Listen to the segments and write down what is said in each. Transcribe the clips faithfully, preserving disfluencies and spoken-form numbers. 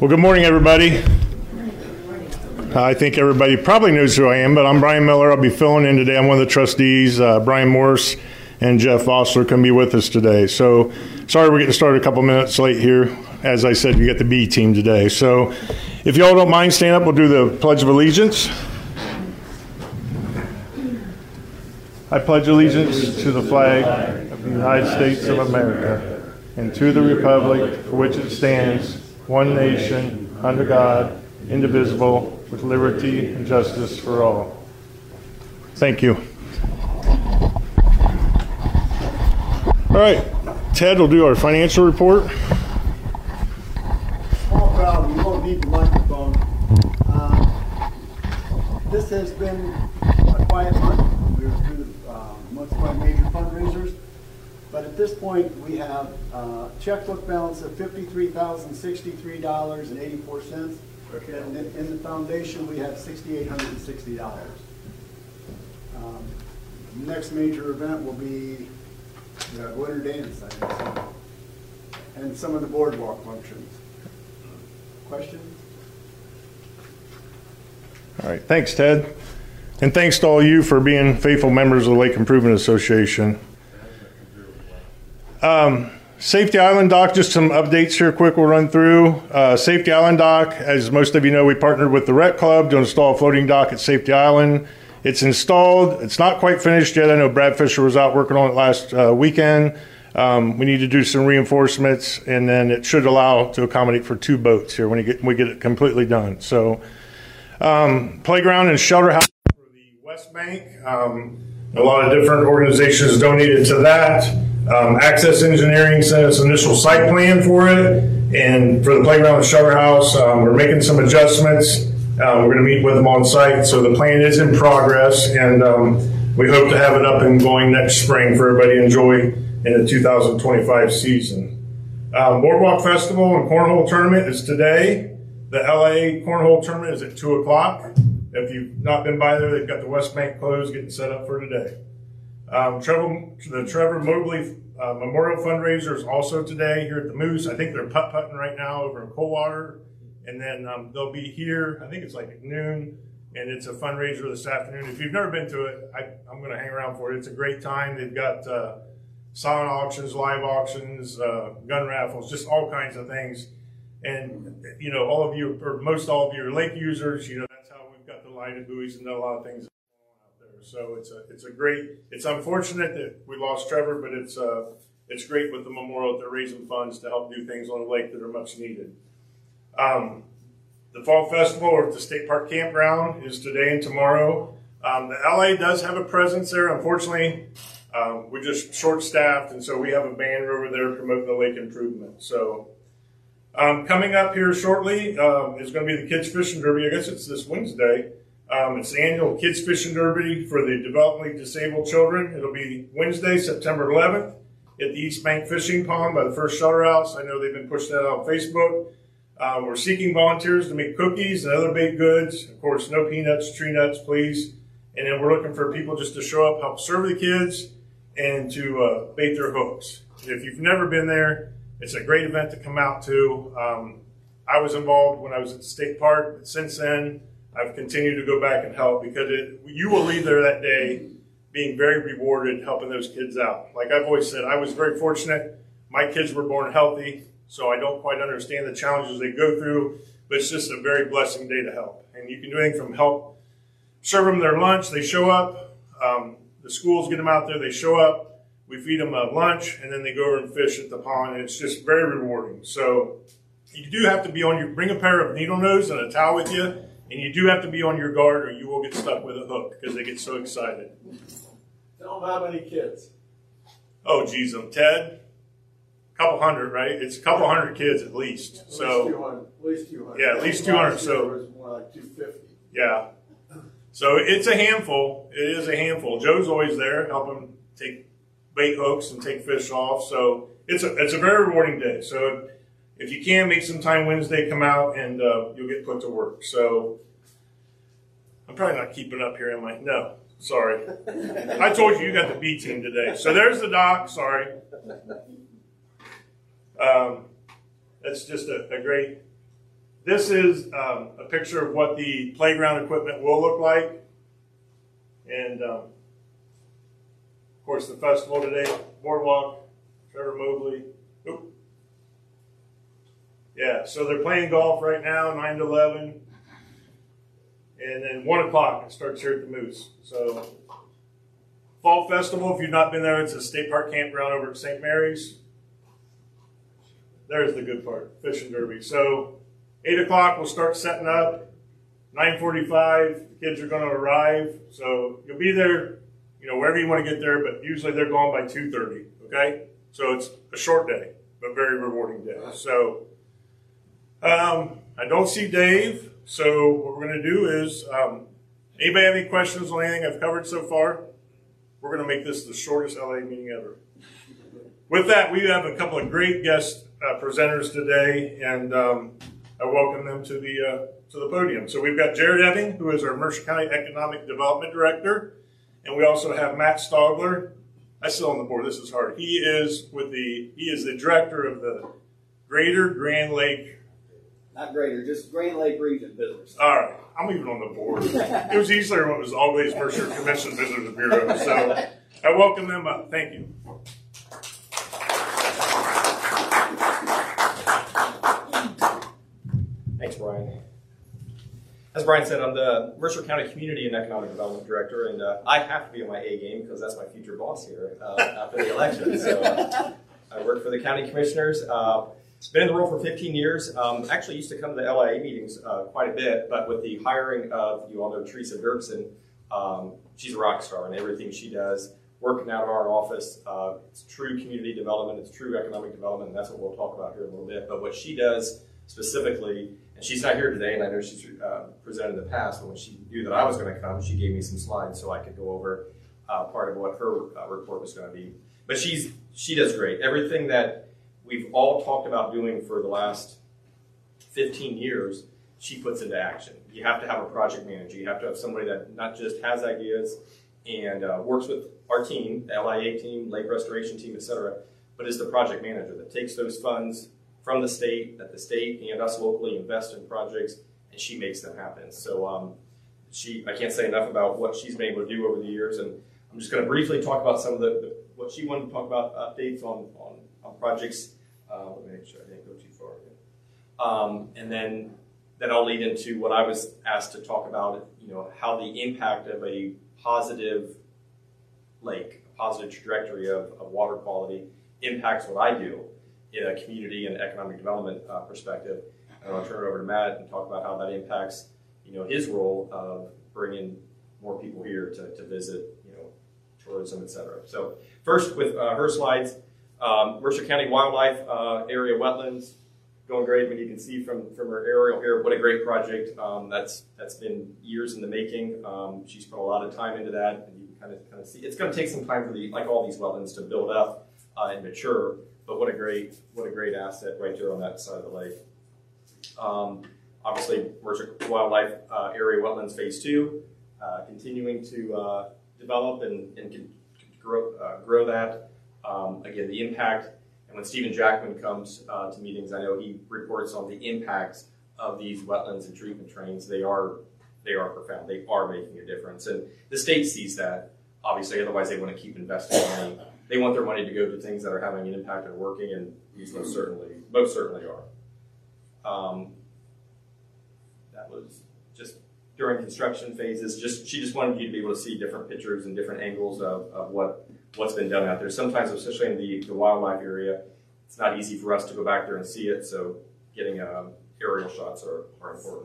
Well, good morning, everybody. I think everybody probably knows who I am, but I'm Brian Miller. I'll be filling in today. I'm one of the trustees. Uh, Brian Morse and Jeff Vossler can be with us today. So sorry we're getting started a couple minutes late here. As I said, you get the B team today. So if y'all don't mind, stand up. We'll do the Pledge of Allegiance. I pledge allegiance to the flag of the United States of America and to the republic for which it stands, one nation, under God, indivisible, with liberty and justice for all. Thank you. All right, Ted will do our financial report. Small crowd, you won't need the microphone. Uh, this has been a quiet month. We were through uh, most of our major fundraisers. But at this point, we have a checkbook balance of fifty-three thousand sixty-three dollars and eighty-four cents. And in, in the foundation, we have six thousand eight hundred sixty dollars. Um, the next major event will be the winter dance, I think, and some of the boardwalk functions. Questions? All right, thanks, Ted. And thanks to all you for being faithful members of the Lake Improvement Association. Um, Safety Island Dock, just some updates here quick we'll run through. Uh, Safety Island Dock, as most of you know, we partnered with the Rec Club to install a floating dock at Safety Island. It's installed. It's not quite finished yet. I know Brad Fisher was out working on it last uh, weekend. Um, we need to do some reinforcements, and then it should allow to accommodate for two boats here when, you get, when we get it completely done. So um, playground and shelter house for the West Bank. Um, a lot of different organizations donated to that. Um, Access Engineering sent us initial site plan for it, and for the playground and shelter house, um, we're making some adjustments. Um, we're going to meet with them on site, so the plan is in progress, and um, we hope to have it up and going next spring for everybody to enjoy in the two thousand twenty-five season. Um, Boardwalk Festival and Cornhole Tournament is today. The L A Cornhole Tournament is at two o'clock. If you've not been by there, they've got the West Bank closed getting set up for today. Um, Trevor, the Trevor Mobley uh, Memorial Fundraiser is also today here at the Moose. I think they're putt-putting right now over in Coldwater. And then um, they'll be here, I think it's like at noon, and it's a fundraiser this afternoon. If you've never been to it, I, I'm going to hang around for it. It's a great time. They've got uh, silent auctions, live auctions, uh, gun raffles, just all kinds of things. And, you know, all of you, or most all of you are lake users. You know, that's how we've got the lighted buoys and a lot of things. So it's a it's a great. It's unfortunate that we lost Trevor, but it's uh it's great with the memorial. They're raising funds to help do things on the lake that are much needed. Um, the Fall Festival or the State Park Campground is today and tomorrow. Um, the L A does have a presence there. Unfortunately, um, we're just short-staffed, and so we have a band over there promoting the lake improvement. So um, coming up here shortly um, is going to be the Kids Fishing Derby. I guess it's this Wednesday. Um, it's the annual Kids Fishing Derby for the developmentally disabled children. It'll be Wednesday, September eleventh at the East Bank Fishing Pond by the First Shelter House. I know they've been pushing that out on Facebook. Uh, we're seeking volunteers to make cookies and other baked goods. Of course, no peanuts, tree nuts, please. And then we're looking for people just to show up, help serve the kids, and to uh, bait their hooks. If you've never been there, it's a great event to come out to. Um, I was involved when I was at the state park, but since then, I've continued to go back and help because it, you will leave there that day being very rewarded helping those kids out. Like I've always said, I was very fortunate. My kids were born healthy, so I don't quite understand the challenges they go through, but it's just a very blessing day to help. And you can do anything from help serve them their lunch. They show up. Um, the schools get them out there. They show up. We feed them a lunch, and then they go over and fish at the pond, and it's just very rewarding. So you do have to be on your, bring a pair of needle nose and a towel with you. And you do have to be on your guard or you will get stuck with a hook because they get so excited. Tell them how many kids. Oh, geez, um, Ted, a couple hundred, right? It's a couple hundred kids at least. At so, least two hundred. At least two hundred. Yeah, at least two hundred. So it was more like two fifty. Yeah. So it's a handful. It is a handful. Joe's always there helping take bait hooks and take fish off. So it's a, it's a very rewarding day. So if you can, make some time Wednesday, come out, and uh, you'll get put to work. So I'm probably not keeping up here, am I? No, sorry. I told you you got the B team today. So there's the dock. Sorry. Um, that's just a, a great this is um, a picture of what the playground equipment will look like. And um, of course, the festival today, Boardwalk, Trevor Mobley. Oop. Yeah, so they're playing golf right now, nine to eleven. And then one o'clock, it starts here at the Moose. So, Fall Festival, if you've not been there, it's a state park campground over at Saint Mary's. There's the good part, fishing derby. So, eight o'clock, we'll start setting up. nine forty-five, the kids are going to arrive. So, you'll be there, you know, wherever you want to get there, but usually they're gone by two thirty, okay? So, it's a short day, but very rewarding day. So, um, I don't see Dave. So what we're going to do is, um, anybody have any questions on anything I've covered so far? We're going to make this the shortest L A meeting ever. With that, we have a couple of great guest uh, presenters today, and um, I welcome them to the uh, to the podium. So we've got Jared Eving, who is our Mercer County Economic Development Director, and we also have Matt Stogler. I sit on the board. This is hard. He is with the he is the director of the Greater Grand Lake. Not greater, just Grand Lake Region Business. All right, I'm even on the board. It was easier when it was always Mercer Commission Visitors Bureau. So I welcome them up. Thank you. Thanks, Brian. As Brian said, I'm the Mercer County Community and Economic Development Director, and uh, I have to be on my A game because that's my future boss here uh, after the election. So uh, I work for the county commissioners. Uh, Been in the role for fifteen years. Um, actually used to come to the L I A meetings uh, quite a bit, but with the hiring of, you all know Teresa Dirksen, um, she's a rock star in everything she does. Working out of our office, uh, it's true community development, it's true economic development, and that's what we'll talk about here in a little bit. But what she does specifically, and she's not here today, and I know she's uh, presented in the past, but when she knew that I was going to come, she gave me some slides so I could go over uh, part of what her uh, report was going to be. But she's she does great. Everything that we've all talked about doing for the last fifteen years, she puts into action. You have to have a project manager. You have to have somebody that not just has ideas and uh, works with our team, the L I A team, lake restoration team, et cetera, but is the project manager that takes those funds from the state, that the state and us locally invest in projects, and she makes them happen. So um, she, I can't say enough about what she's been able to do over the years, and I'm just going to briefly talk about some of the, the what she wanted to talk about, updates on, on, on projects. Uh, let me make sure I didn't go too far. Um, and then that'll lead into what I was asked to talk about, you know, how the impact of a positive lake, a positive trajectory of, of water quality impacts what I do in a community and economic development uh, perspective. And I'll turn it over to Matt and talk about how that impacts, you know, his role of bringing more people here to, to visit, you know, tourism, et cetera. So first with uh, her slides, Um, Mercer County Wildlife uh, Area Wetlands, going great. I mean, you can see from, from her aerial here, what a great project. Um, that's that's been years in the making. Um, she's put a lot of time into that, and you can kind of kind of see. It's going to take some time for the like all these wetlands to build up uh, and mature. But what a great what a great asset right there on that side of the lake. Um, obviously, Mercer Wildlife uh, Area Wetlands Phase Two, uh, continuing to uh, develop and and can grow uh, grow that. Um, again, the impact, and when Stephen Jackman comes uh, to meetings, I know he reports on the impacts of these wetlands and treatment trains. They are, they are profound. They are making a difference, and the state sees that. Obviously, otherwise they want to keep investing money. They want their money to go to things that are having an impact and working, and these most certainly, most certainly are. Um, that was just during construction phases. Just she just wanted you to be able to see different pictures and different angles of, of what. what's been done out there. Sometimes, especially in the, the wildlife area, it's not easy for us to go back there and see it, so getting um, aerial shots are, are important.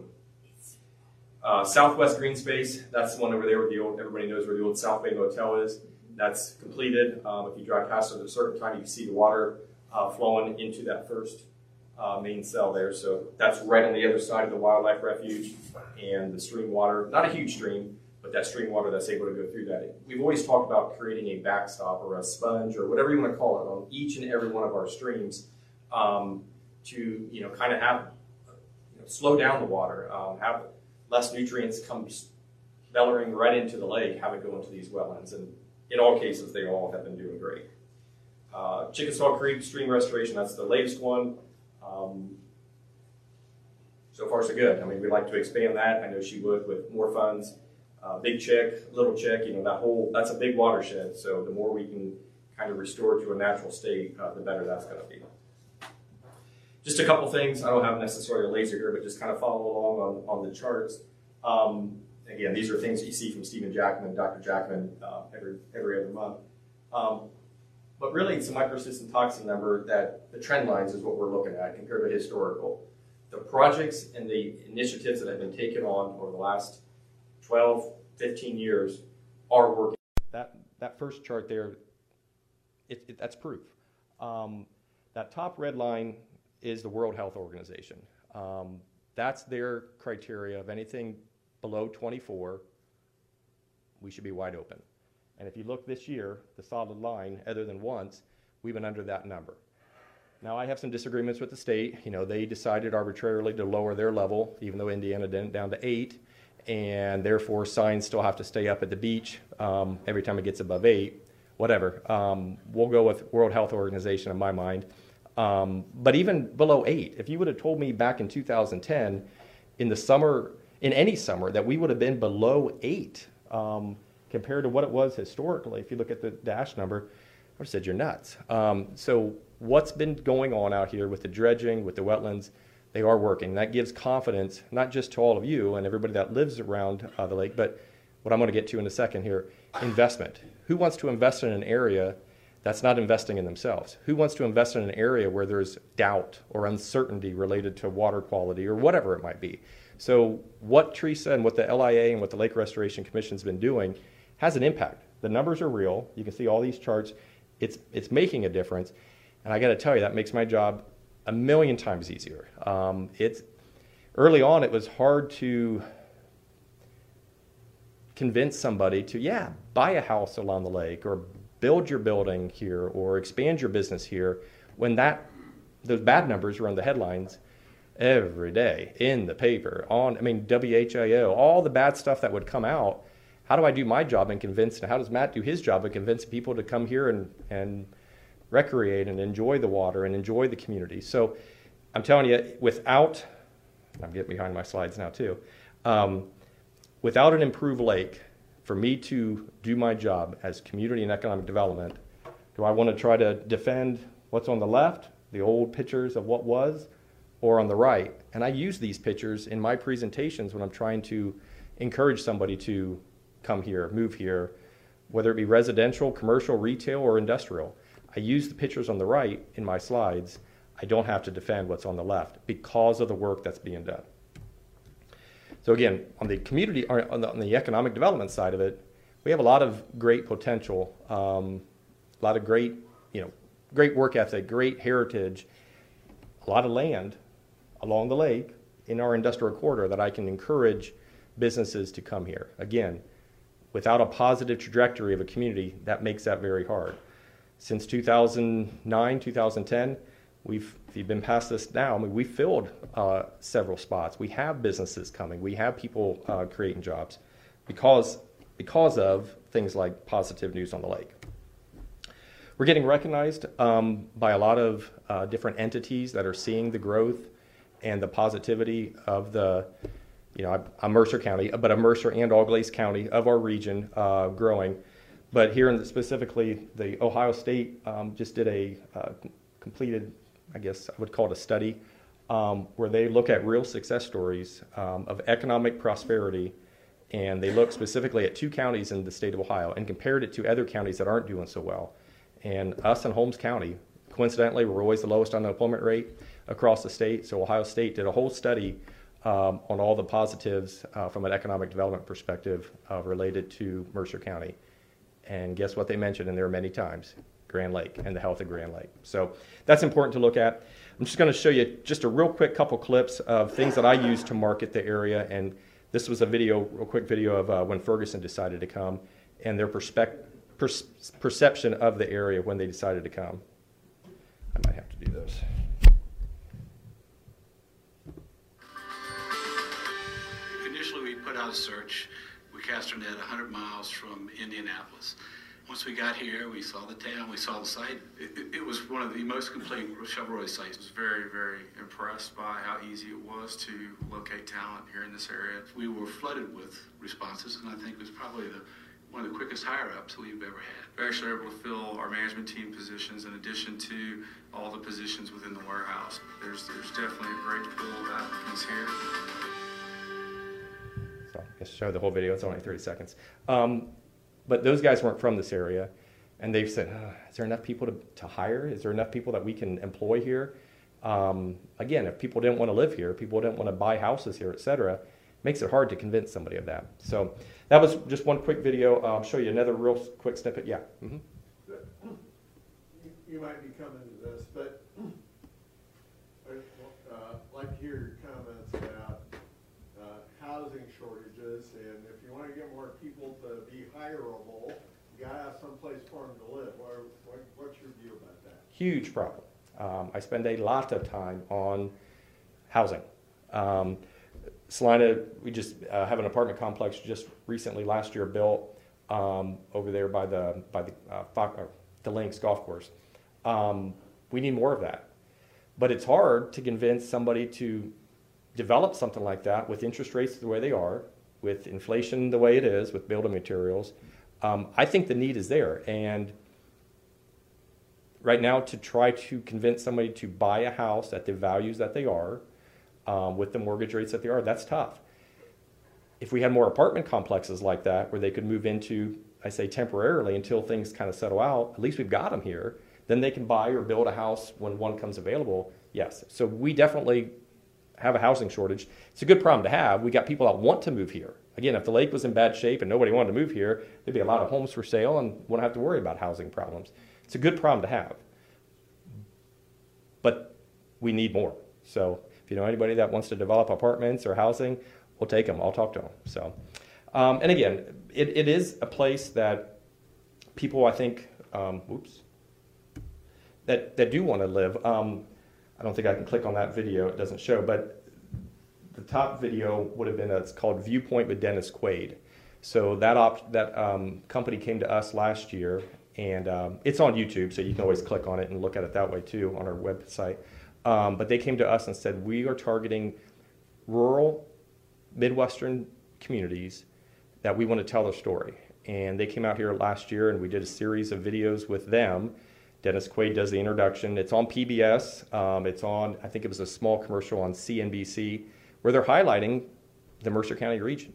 Uh, Southwest Green Space, that's the one over there where the old, everybody knows where the old South Bay Motel is. That's completed. Um, if you drive past it at a certain time, you can see the water uh, flowing into that first uh, main cell there. So that's right on the other side of the wildlife refuge, and the stream water, not a huge stream, but that stream water that's able to go through that. We've always talked about creating a backstop or a sponge or whatever you want to call it on each and every one of our streams um, to, you know, kind of have, you know, slow down the water, um, have less nutrients come bellowing right into the lake, have it go into these wetlands. And in all cases, they all have been doing great. Uh, Chickasaw Creek Stream Restoration, that's the latest one. Um, so far so good. I mean, we'd like to expand that. I know she would with more funds. Uh, Big Chick, Little Chick, you know, that whole, that's a big watershed. So the more we can kind of restore it to a natural state, uh, the better that's going to be. Just a couple things. I don't have necessarily a laser here, but just kind of follow along on, on the charts. Um, again, these are things that you see from Stephen Jackman, Doctor Jackman, uh, every, every other month. Um, but really, it's a microcystin toxin number that the trend lines is what we're looking at compared to historical. The projects and the initiatives that have been taken on over the last twelve, fifteen years are working. That, that first chart there, it, it, that's proof. Um, that top red line is the World Health Organization. Um, that's their criteria of anything below twenty-four, we should be wide open. And if you look this year, the solid line, other than once, we've been under that number. Now I have some disagreements with the state. You know, they decided arbitrarily to lower their level, even though Indiana didn't, down to eight, and therefore signs still have to stay up at the beach um, every time it gets above eight. Whatever. Um, we'll go with World Health Organization in my mind. Um, but even below eight, if you would have told me back in two thousand ten, in the summer, in any summer, that we would have been below eight um, compared to what it was historically, if you look at the dash number, I would have said you're nuts. Um, so what's been going on out here with the dredging, with the wetlands, they are working. That gives confidence, not just to all of you and everybody that lives around uh, the lake, but what I'm going to get to in a second here, investment. Who wants to invest in an area that's not investing in themselves? Who wants to invest in an area where there's doubt or uncertainty related to water quality or whatever it might be? So what Teresa and what the L I A and what the Lake Restoration Commission's been doing has an impact. The numbers are real. You can see all these charts. It's, it's making a difference. And I got to tell you, that makes my job a million times easier. Um, it's, early on, it was hard to convince somebody to, yeah, buy a house along the lake or build your building here or expand your business here when that those bad numbers were on the headlines every day in the paper, on, I mean, W H I O, all the bad stuff that would come out. How do I do my job and convince, and how does Matt do his job and convince people to come here and, and recreate and enjoy the water and enjoy the community? So I'm telling you, without, I'm getting behind my slides now too, um, without an improved lake, for me to do my job as community and economic development, do I want to try to defend what's on the left, the old pictures of what was, or on the right? And I use these pictures in my presentations when I'm trying to encourage somebody to come here, move here, whether it be residential, commercial, retail, or industrial. I use the pictures on the right in my slides. I don't have to defend what's on the left because of the work that's being done. So again, on the community, on the, on the economic development side of it, we have a lot of great potential, um, a lot of great, you know, great work ethic, great heritage, a lot of land along the lake in our industrial corridor that I can encourage businesses to come here. Again, without a positive trajectory of a community, that makes that very hard. Since two thousand nine, two thousand ten, we've, if you've been past this now, I mean, we filled uh, several spots. We have businesses coming. We have people uh, creating jobs because, because of things like positive news on the lake. We're getting recognized um, by a lot of uh, different entities that are seeing the growth and the positivity of the, you know, I'm Mercer County, but a Mercer and Auglaize County of our region uh, growing. But here in the, specifically, the Ohio State um, just did a uh, completed, I guess I would call it a study, um, where they look at real success stories um, of economic prosperity, and they look specifically at two counties in the state of Ohio and compared it to other counties that aren't doing so well. And us in Holmes County, coincidentally, we're always the lowest unemployment rate across the state. So Ohio State did a whole study um, on all the positives uh, from an economic development perspective uh, related to Mercer County. And guess what they mentioned in there many times? Grand Lake and the health of Grand Lake. So that's important to look at. I'm just going to show you just a real quick couple clips of things that I use to market the area. And this was a video, real quick video of uh, when Ferguson decided to come and their perspective. Per perception of the area when they decided to come. I might have to do this. Initially, we put out a search. We cast our net one hundred miles from Indianapolis. once we got here, we saw the town, we saw the site. It, it, it was one of the most complete Chevrolet sites. I was very, very impressed by how easy it was to locate talent here in this area. We were flooded with responses, and I think it was probably the one of the quickest hire-ups we've ever had. We're actually able to fill our management team positions in addition to all the positions within the warehouse. There's, there's definitely a great pool of applicants here. So I guess show the whole video. It's only thirty seconds. Um, but those guys weren't from this area, and they've said, oh, is there enough people to, to hire? Is there enough people that we can employ here? Um, again, if people didn't want to live here, people didn't want to buy houses here, et cetera, makes it hard to convince somebody of that. So that was just one quick video. I'll show you another real quick snippet. Yeah. Mm-hmm. you, you might be coming to this, but I'd uh, like to hear your comments about uh, housing shortages, and if you want to get more people to be hireable, you got to have some place for them to live. What, what, what's your view about that? Huge problem. Um, I spend a lot of time on housing. Um, Salina, we just uh, have an apartment complex just recently last year built um, over there by the by the uh, Fox, or the Links golf course. Um, we need more of that, but it's hard to convince somebody to develop something like that with interest rates the way they are, with inflation the way it is, with building materials. Um, I think the need is there, and right now to try to convince somebody to buy a house at the values that they are, Um, with the mortgage rates that they are, that's tough. If we had more apartment complexes like that where they could move into, I say temporarily until things kind of settle out, at least we've got them here, then they can buy or build a house when one comes available, yes. So we definitely have a housing shortage. It's a good problem to have. We got people that want to move here. Again, if the lake was in bad shape and nobody wanted to move here, there'd be a lot of homes for sale and wouldn't have to worry about housing problems. It's a good problem to have. But we need more. So if you know anybody that wants to develop apartments or housing, we'll take them. I'll talk to them. So, um, and again, it, it is a place that people, I think, um, oops, that, that do want to live. Um, I don't think I can click on that video. It doesn't show, but the top video would have been, a, it's called Viewpoint with Dennis Quaid. So that op, that um, company came to us last year, and um, it's on YouTube, so you can always click on it and look at it that way too on our website. Um, but they came to us and said, we are targeting rural Midwestern communities that we want to tell their story. And they came out here last year and we did a series of videos with them. Dennis Quaid does the introduction. It's on P B S. Um, it's on, I think it was a small commercial on C N B C, where they're highlighting the Mercer County region.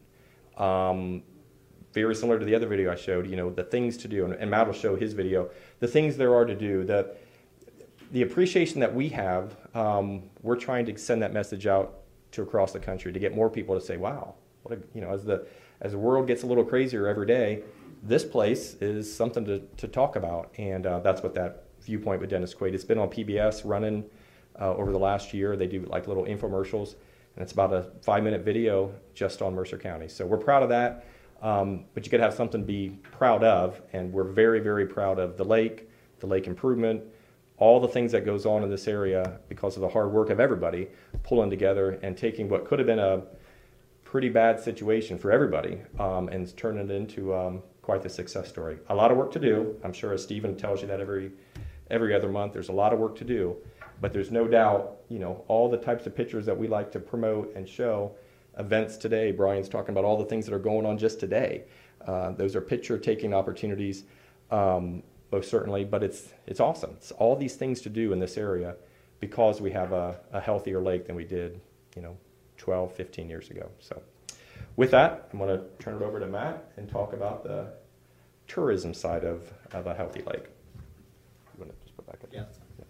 Um, very similar to the other video I showed, you know, the things to do. And, and Matt will show his video. The things there are to do. The, the appreciation that we have, um, we're trying to send that message out to across the country to get more people to say, wow, what a, you know, as the, as the world gets a little crazier every day, this place is something to, to talk about. And uh, that's what that Viewpoint with Dennis Quaid. It's been on P B S running uh, over the last year. They do like little infomercials, and it's about a five minute video just on Mercer County. So we're proud of that, um, but you got to have something to be proud of, and we're very, very proud of the lake, the lake improvement, all the things that goes on in this area because of the hard work of everybody pulling together and taking what could have been a pretty bad situation for everybody um, and turning it into um, quite the success story. A lot of work to do. I'm sure as Stephen tells you that every every other month, there's a lot of work to do, but there's no doubt, you know, all the types of pictures that we like to promote and show, events today, Brian's talking about all the things that are going on just today. Uh, those are picture taking opportunities, um, most certainly, but it's it's awesome. It's all these things to do in this area because we have a, a healthier lake than we did, you know, twelve, fifteen years ago. So with that, I'm going to turn it over to Matt and talk about the tourism side of, of a healthy lake. You want to just put back up? Yeah. Yeah.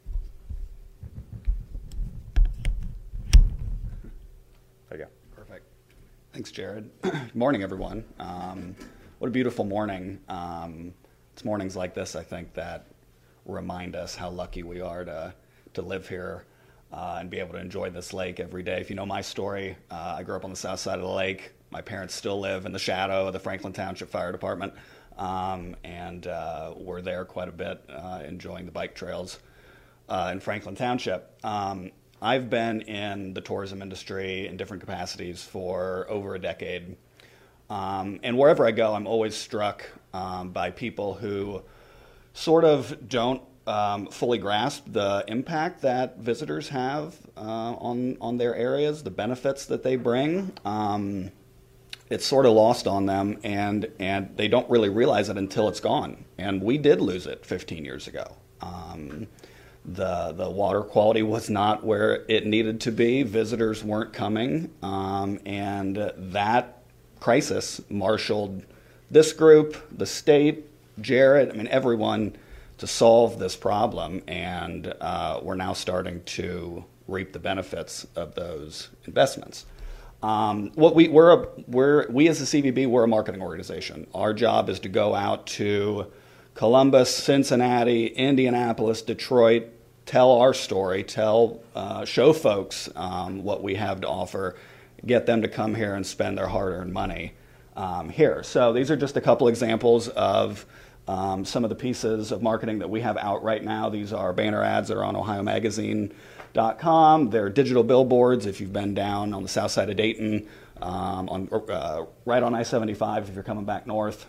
There you go. Perfect. Thanks, Jared. Good morning, everyone. Um, what a beautiful morning. Um, it's mornings like this, I think, that remind us how lucky we are to, to live here uh, and be able to enjoy this lake every day. If you know my story, uh, I grew up on the south side of the lake. My parents still live in the shadow of the Franklin Township Fire Department, um, and uh, we're there quite a bit, uh, enjoying the bike trails uh, in Franklin Township. Um, I've been in the tourism industry in different capacities for over a decade. Um, and wherever I go, I'm always struck um, by people who sort of don't um, fully grasp the impact that visitors have uh, on on their areas, the benefits that they bring. Um, it's sort of lost on them, and and they don't really realize it until it's gone. And we did lose it fifteen years ago. Um, the the water quality was not where it needed to be. Visitors weren't coming, um, and that crisis marshaled this group, the state, Jared, I mean everyone, to solve this problem, and uh, we're now starting to reap the benefits of those investments. Um, what we we're a, we're we as the C V B, we're a marketing organization. Our job is to go out to Columbus, Cincinnati, Indianapolis, Detroit, tell our story, tell uh, show folks um, what we have to offer, get them to come here and spend their hard-earned money um, here. So these are just a couple examples of um, some of the pieces of marketing that we have out right now. These are banner ads that are on ohio magazine dot com. They're digital billboards if you've been down on the south side of Dayton, um, on, uh, right on I seventy-five if you're coming back north.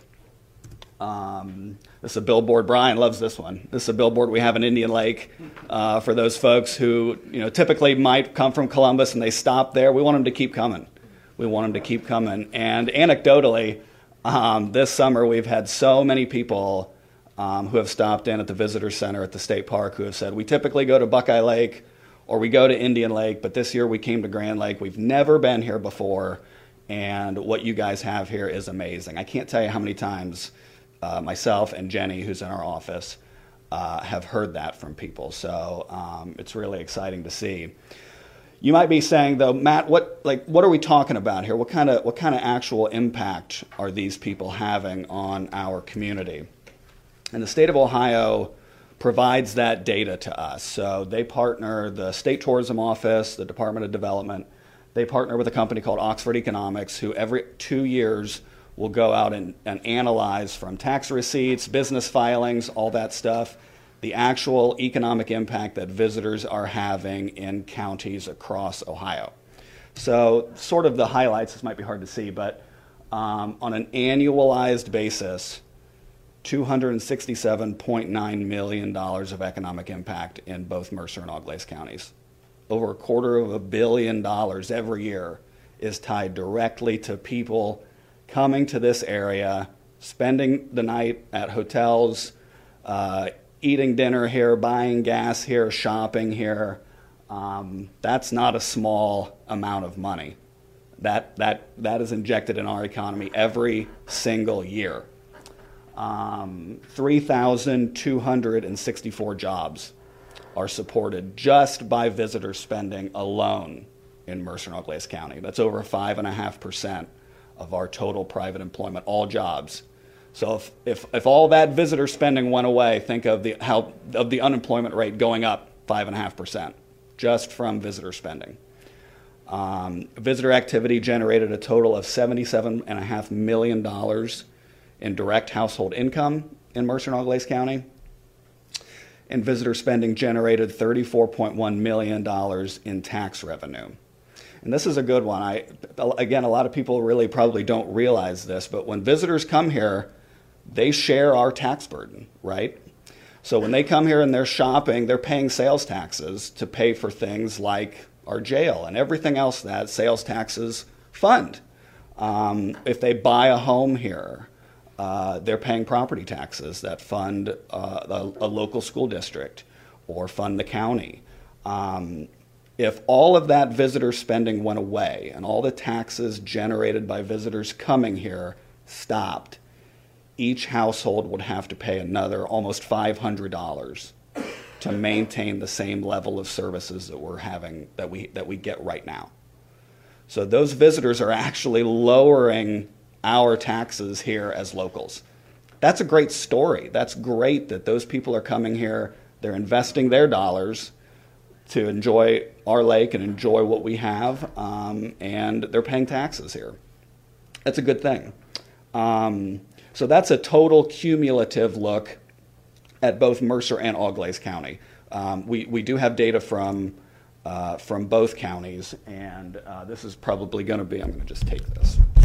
Um, this is a billboard. Brian loves this one. This is a billboard we have in Indian Lake uh, for those folks who, you know, typically might come from Columbus and they stop there. We want them to keep coming. We want them to keep coming. And anecdotally, um, this summer we've had so many people um, who have stopped in at the visitor center at the state park who have said, we typically go to Buckeye Lake or we go to Indian Lake, but this year we came to Grand Lake. We've never been here before, and what you guys have here is amazing. I can't tell you how many times Uh, myself and Jenny, who's in our office, uh, have heard that from people. So um, it's really exciting to see. You might be saying, though, Matt, what like what are we talking about here? What kind of what kind of actual impact are these people having on our community? And the state of Ohio provides that data to us. So they partner, the State Tourism Office, the Department of Development, they partner with a company called Oxford Economics, who every two years will go out and, and analyze from tax receipts, business filings, all that stuff, the actual economic impact that visitors are having in counties across Ohio. So sort of the highlights, this might be hard to see, but um, on an annualized basis, two hundred sixty-seven point nine million dollars of economic impact in both Mercer and Auglaize counties. Over a quarter of a billion dollars every year is tied directly to people coming to this area, spending the night at hotels, uh, eating dinner here, buying gas here, shopping here. Um, that's not a small amount of money. That, that, that is injected in our economy every single year. Um, three thousand two hundred sixty-four jobs are supported just by visitor spending alone in Mercer and Auglaize County. That's over five point five percent of our total private employment, all jobs. So if, if, if all that visitor spending went away, think of the, how, of the unemployment rate going up five point five percent just from visitor spending. Um, visitor activity generated a total of seventy-seven point five million dollars in direct household income in Mercer and Auglaize County. And visitor spending generated thirty-four point one million dollars in tax revenue. And this is a good one. I, again, a lot of people really probably don't realize this, but when visitors come here, they share our tax burden, right? So when they come here and they're shopping, they're paying sales taxes to pay for things like our jail and everything else that sales taxes fund. Um, if they buy a home here, uh, they're paying property taxes that fund uh, a, a local school district or fund the county. Um, If all of that visitor spending went away and all the taxes generated by visitors coming here stopped, each household would have to pay another almost five hundred dollars to maintain the same level of services that we're having, that we, that we get right now. So those visitors are actually lowering our taxes here as locals. That's a great story. That's great that those people are coming here, they're investing their dollars to enjoy our lake and enjoy what we have, um, and they're paying taxes here. That's a good thing. Um, so that's a total cumulative look at both Mercer and Auglaize County. Um, we, we do have data from, uh, from both counties, and uh, this is probably going to be, I'm going to just take this.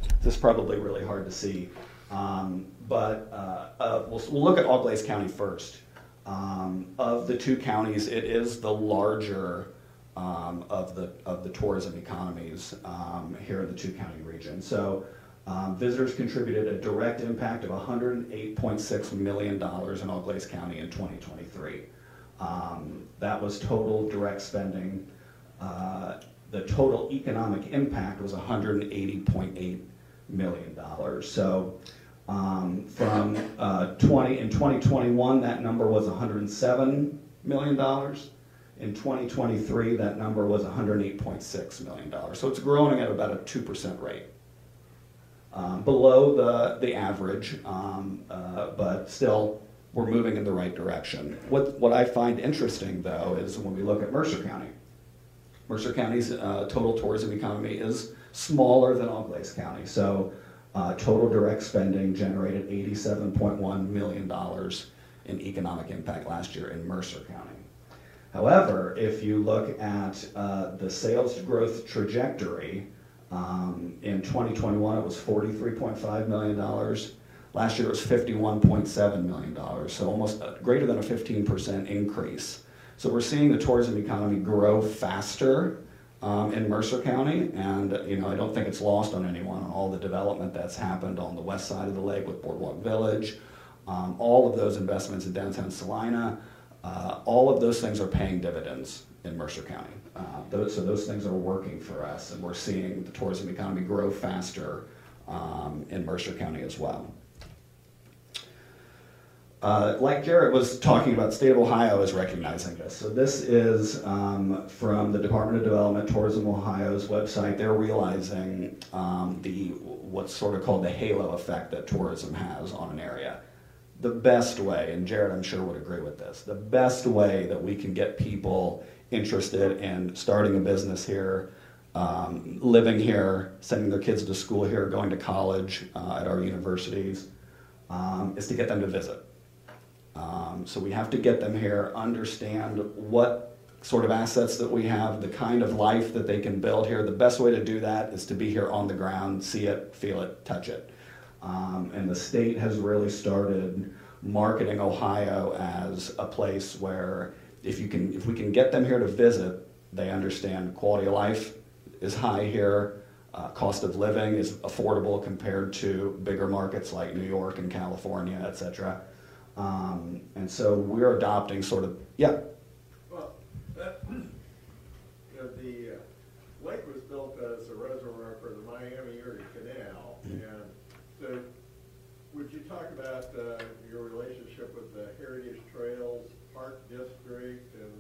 this is probably really hard to see. Um, but uh, uh, we'll, we'll look at Auglaize County first. Um, of the two counties, it is the larger um, of the of the tourism economies um, here in the two-county region. So um, visitors contributed a direct impact of one hundred eight point six million dollars in Auglaize County in twenty twenty-three. Um, that was total direct spending. Uh, the total economic impact was one hundred eighty point eight million dollars. So um, from uh, twenty in twenty twenty-one, that number was one hundred seven million dollars. In twenty twenty-three, that number was one hundred eight point six million dollars. So it's growing at about a two percent rate. Um, below the, the average, um, uh, but still we're moving in the right direction. What, what I find interesting, though, is when we look at Mercer County. Mercer County's uh, total tourism economy is smaller than Auglaize County. So uh, total direct spending generated eighty-seven point one million dollars in economic impact last year in Mercer County. However, if you look at uh, the sales growth trajectory, um, in twenty twenty-one it was forty-three point five million dollars. Last year it was fifty-one point seven million dollars, so almost a, greater than a fifteen percent increase. So we're seeing the tourism economy grow faster um, in Mercer County, and you know I don't think it's lost on anyone on all the development that's happened on the west side of the lake with Boardwalk Village, um, all of those investments in downtown Salina. Uh, all of those things are paying dividends in Mercer County. Uh, those, so those things are working for us, and we're seeing the tourism economy grow faster um, in Mercer County as well. Uh, like Jared was talking about, the state of Ohio is recognizing this. So this is um, from the Department of Development, Tourism Ohio's website. They're realizing um, the what's sort of called the halo effect that tourism has on an area. The best way, and Jared I'm sure would agree with this, the best way that we can get people interested in starting a business here, um, living here, sending their kids to school here, going to college uh, at our universities, um, is to get them to visit. Um, so we have to get them here, understand what sort of assets that we have, the kind of life that they can build here. The best way to do that is to be here on the ground, see it, feel it, touch it. Um, and the state has really started marketing Ohio as a place where if you can, if we can get them here to visit, they understand quality of life is high here, uh, cost of living is affordable compared to bigger markets like New York and California, et cetera. Um, and so we're adopting sort of, yeah. Well, that, you know, the uh, lake was built as a reservoir for the Miami Erie Canal, mm-hmm. and so would you talk about uh, your relationship with the Heritage Trails Park District and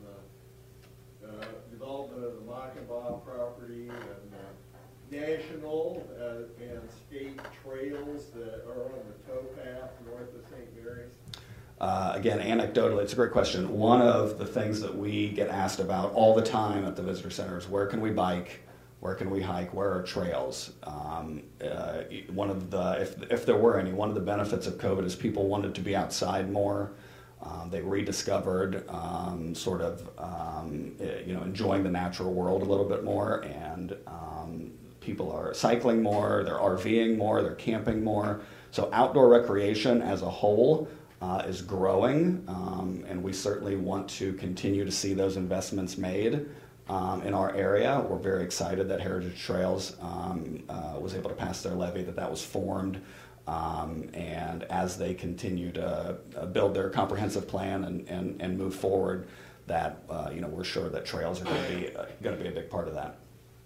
the uh, development of the Mockingbah property and uh, national uh, and state trails that are on the towpath north of Saint Mary's? Uh, again, anecdotally, it's a great question. One of the things that we get asked about all the time at the visitor center is where can we bike, where can we hike, where are trails? Um, uh, one of the, if, if there were any, one of the benefits of COVID is people wanted to be outside more. Um, they rediscovered um, sort of, um, you know, enjoying the natural world a little bit more, and um, people are cycling more, they're RVing more, they're camping more. So outdoor recreation as a whole Uh, is growing, um, and we certainly want to continue to see those investments made um, in our area. We're very excited that Heritage Trails um, uh, was able to pass their levy, that that was formed, um, and as they continue to uh, build their comprehensive plan and, and, and move forward, that uh, you know we're sure that trails are going to be uh, going to be a big part of that.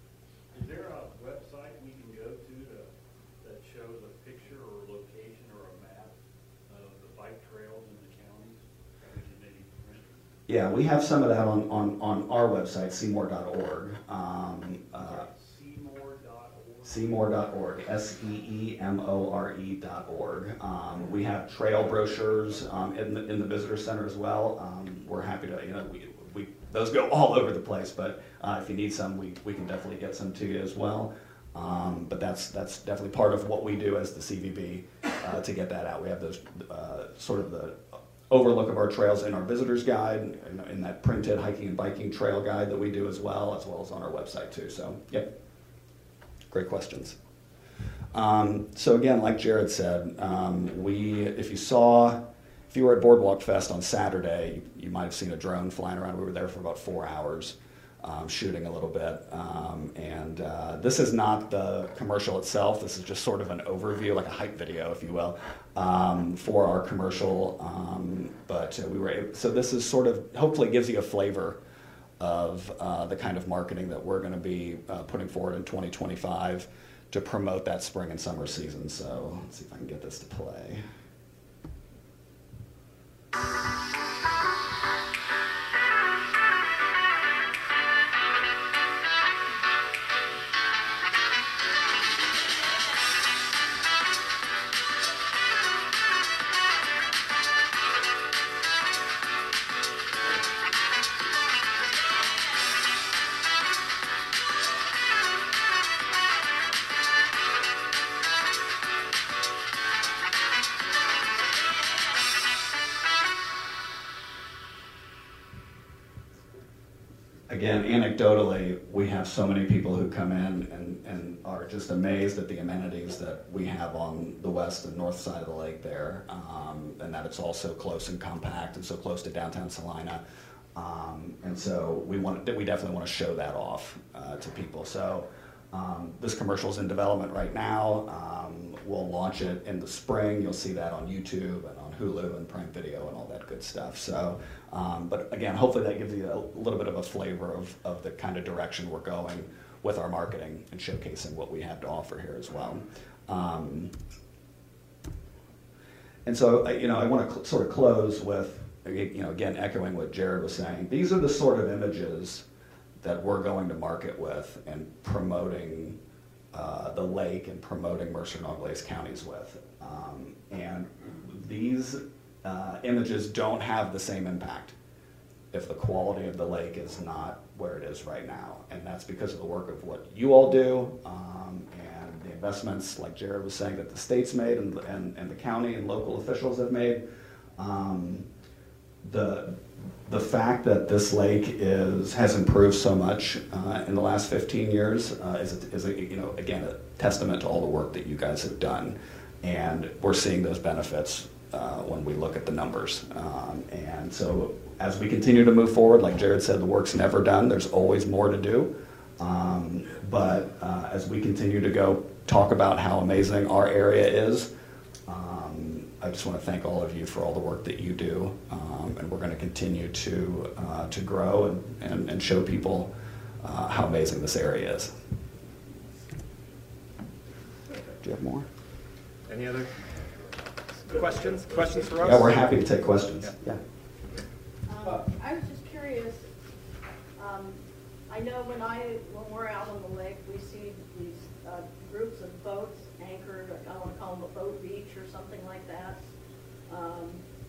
Is there a website we can go to, to that shows a picture or location or a map of the bike trails in the counties that we can maybe print? Yeah, we have some of that on, on, on our website, seymour dot org. Um, uh, Seymour dot org? Seymour dot org, S E E M O R E dot org. Um, we have trail brochures um, in, the, in the visitor center as well. Um, we're happy to, you know, we, we those go all over the place, but uh, if you need some, we, we can definitely get some to you as well. Um, but that's that's definitely part of what we do as the C V B uh, to get that out. We have those uh, sort of the overlook of our trails in our visitor's guide, in, in that printed hiking and biking trail guide that we do as well, as well as on our website too. So, yep, great questions. Um, so again, like Jared said, um, we, if you saw, if you were at Boardwalk Fest on Saturday, you, you might have seen a drone flying around. We were there for about four hours. Um, shooting a little bit, um, and uh, this is not the commercial itself. This is just sort of an overview, like a hype video, if you will, um, for our commercial. Um, but uh, we were able, so this is sort of hopefully gives you a flavor of uh, the kind of marketing that we're going to be uh, putting forward in twenty twenty-five to promote that spring and summer season. So let's see if I can get this to play. Again, anecdotally, we have so many people who come in and, and are just amazed at the amenities that we have on the west and north side of the lake there, um, and that it's all so close and compact and so close to downtown Salina. Um, and so we want we definitely want to show that off uh, to people. So um, this commercial is in development right now. Um, we'll launch it in the spring. You'll see that on YouTube and on Hulu and Prime Video and all that good stuff. So. Um, but again, hopefully that gives you a little bit of a flavor of, of the kind of direction we're going with our marketing and showcasing what we have to offer here as well. Um, and so, you know, I want to cl- sort of close with, you know, again, echoing what Jared was saying. These are the sort of images that we're going to market with and promoting uh, the lake and promoting Mercer and Auglaize counties with. Um, and these Uh, images don't have the same impact if the quality of the lake is not where it is right now. And that's because of the work of what you all do um, and the investments, like Jared was saying, that the state's made and, and, and the county and local officials have made. Um, the, the fact that this lake is, has improved so much uh, in the last fifteen years uh, is, a, is a, you know, again, a testament to all the work that you guys have done. And we're seeing those benefits Uh, when we look at the numbers. Um, and so as we continue to move forward, like Jared said, the work's never done. There's always more to do. Um, but uh, as we continue to go talk about how amazing our area is, um, I just want to thank all of you for all the work that you do. Um, and we're going to continue to uh, to grow and, and, and show people uh, how amazing this area is. Do you have more? Any other questions? Questions for us? Yeah, we're happy to take questions. Yeah. yeah. Um, I was just curious. Um, I know when I when we're out on the lake, we see these uh, groups of boats anchored. I want to call them a boat beach or something like that. Um,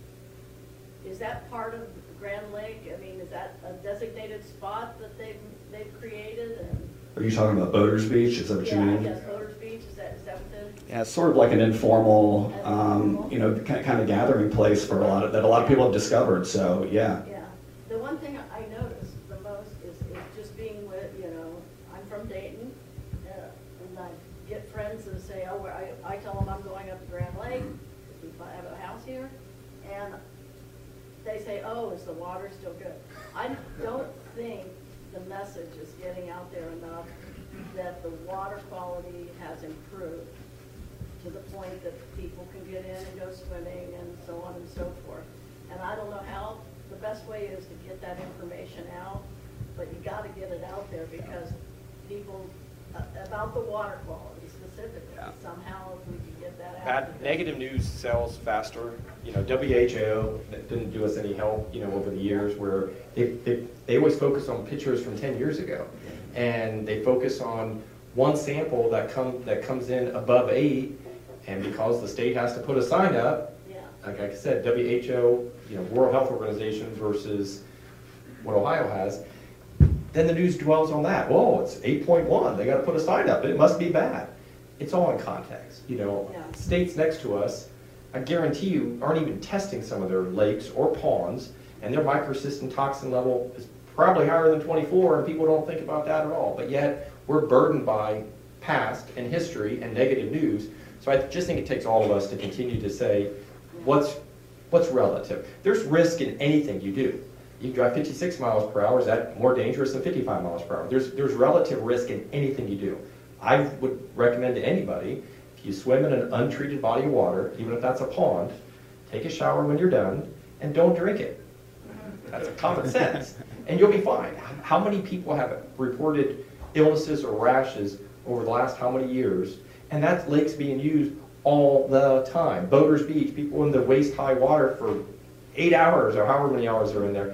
is that part of Grand Lake? I mean, is that a designated spot that they've they've created? And Are you talking about Boaters Beach? Is that what yeah, you mean? I guess Boaters Beach. Is that is that what the Yeah, it's sort of like an informal, um, you know, kind of gathering place for a lot of, that a lot of people have discovered. So, yeah. Yeah. The one thing I notice the most is, is just being with, you know, I'm from Dayton, uh, and I get friends that say, oh, I, I tell them I'm going up to Grand Lake, because we have a house here, and they say, oh, is the water still good? I don't think the message is getting out there enough that the water quality has improved to the point that people can get in and go swimming and so on and so forth. And I don't know how the best way is to get that information out, but you got to get it out there because people, uh, about the water quality specifically, Yeah. somehow if we could get that out. Bad, negative news sells faster. You know, W H O didn't do us any help, you know, over the years where they, they, they always focus on pictures from ten years ago. And they focus on one sample that, come, that comes in above eight. And because the state has to put a sign up, Yeah. like I said, W H O, you know, World Health Organization versus what Ohio has, then the news dwells on that. Oh, it's eight point one. They got to put a sign up. It must be bad. It's all in context. You know, Yeah. states next to us, I guarantee you, aren't even testing some of their lakes or ponds, and their microcystin toxin level is probably higher than twenty-four, and people don't think about that at all. But yet, we're burdened by past and history and negative news. So I just think it takes all of us to continue to say, what's, what's relative? There's risk in anything you do. You drive fifty-six miles per hour, is that more dangerous than fifty-five miles per hour? There's, there's relative risk in anything you do. I would recommend to anybody, if you swim in an untreated body of water, even if that's a pond, take a shower when you're done and don't drink it. That's a common sense. And you'll be fine. How many people have reported illnesses or rashes over the last how many years? And that lake's being used all the time. Boaters Beach, people in the waist-high water for eight hours or however many hours are in there.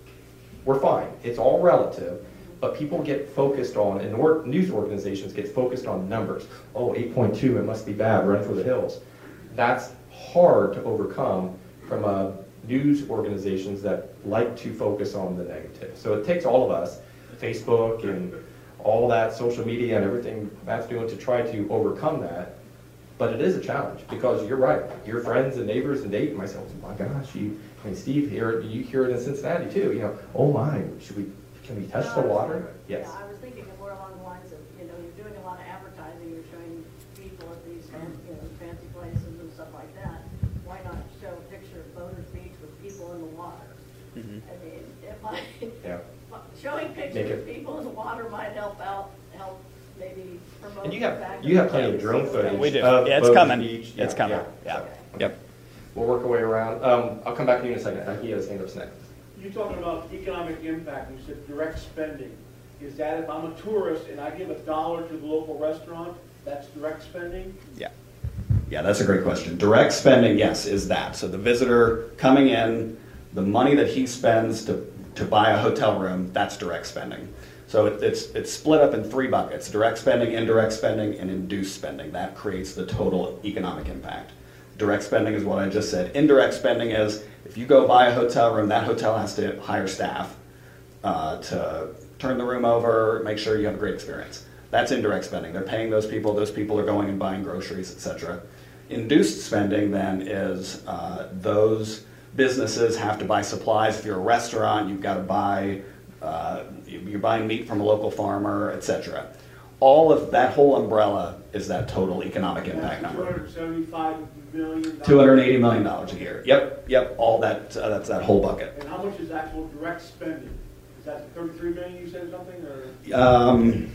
We're fine. It's all relative, but people get focused on, and news organizations get focused on numbers. Oh, eight point two, it must be bad, run for the hills. That's hard to overcome from uh, news organizations that like to focus on the negative. So it takes all of us, Facebook and all that social media and everything Matt's doing to try to overcome that. But it is a challenge because you're right. Your friends and neighbors and Dayton, myself, oh my gosh, you, I mean, Steve, here, you hear it in Cincinnati too. You know, oh my, should we, can we touch the water? Yes. Yeah, I was thinking more along the lines of, you know, you're doing a lot of advertising, you're showing people at these fan- you know, fancy places and stuff like that. Why not show a picture of Boaters Beach with people in the water? Mm-hmm. I mean, it might, yeah. showing pictures of people in the water might help out, help maybe promote. And you the have fact you that have plenty of drone footage. We do. Of Yeah, it's Boaters coming. Beach. It's Yeah, coming. Yeah. Yeah. So, Yep. We'll work our way around. Um, I'll come back to you in a second. He has hand up next. You're talking about economic impact. You said direct spending. Is that if I'm a tourist and I give a dollar to the local restaurant, that's direct spending? Yeah. Yeah, that's a great question. Direct spending, yes, is that. So the visitor coming in, the money that he spends to, to buy a hotel room, that's direct spending. So it, it's, it's split up in three buckets: direct spending, indirect spending, and induced spending. That creates the total economic impact. Direct spending is what I just said. Indirect spending is if you go buy a hotel room, that hotel has to hire staff uh, to turn the room over, make sure you have a great experience. That's indirect spending. They're paying those people. Those people are going and buying groceries, et cetera. Induced spending then is uh, those businesses have to buy supplies. If you're a restaurant, you've got to buy, uh, you're buying meat from a local farmer, et cetera. All of that whole umbrella is that total economic impact number. two hundred seventy-five million dollars. two hundred eighty million dollars a year. Yep, yep, all that, uh, that's that whole bucket. And how much is actual direct spending? Is that thirty-three million you said something, or? Um,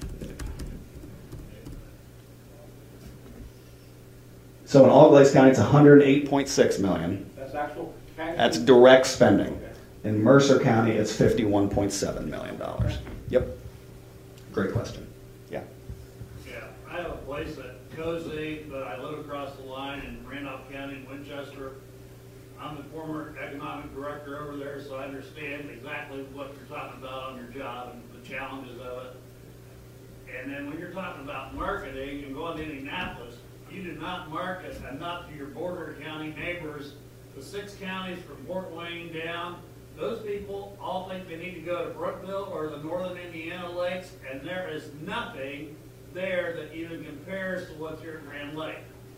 so in all Glaze County, it's one hundred eight point six million. That's actual cash? That's direct spending. Okay. In Mercer County, it's fifty-one point seven million dollars. Yep. Great question. Yeah. Yeah, I have a place at Cozy, but I live across the line in Randolph County in Winchester. I'm the former economic director over there, so I understand exactly what you're talking about on your job and the challenges of it. And then when you're talking about marketing and going to Indianapolis, you do not market enough to your border county neighbors. The six counties from Fort Wayne down, those people all think they need to go to Brookville or the northern Indiana lakes, and there is nothing there that even compares to what's here at Grand Lake.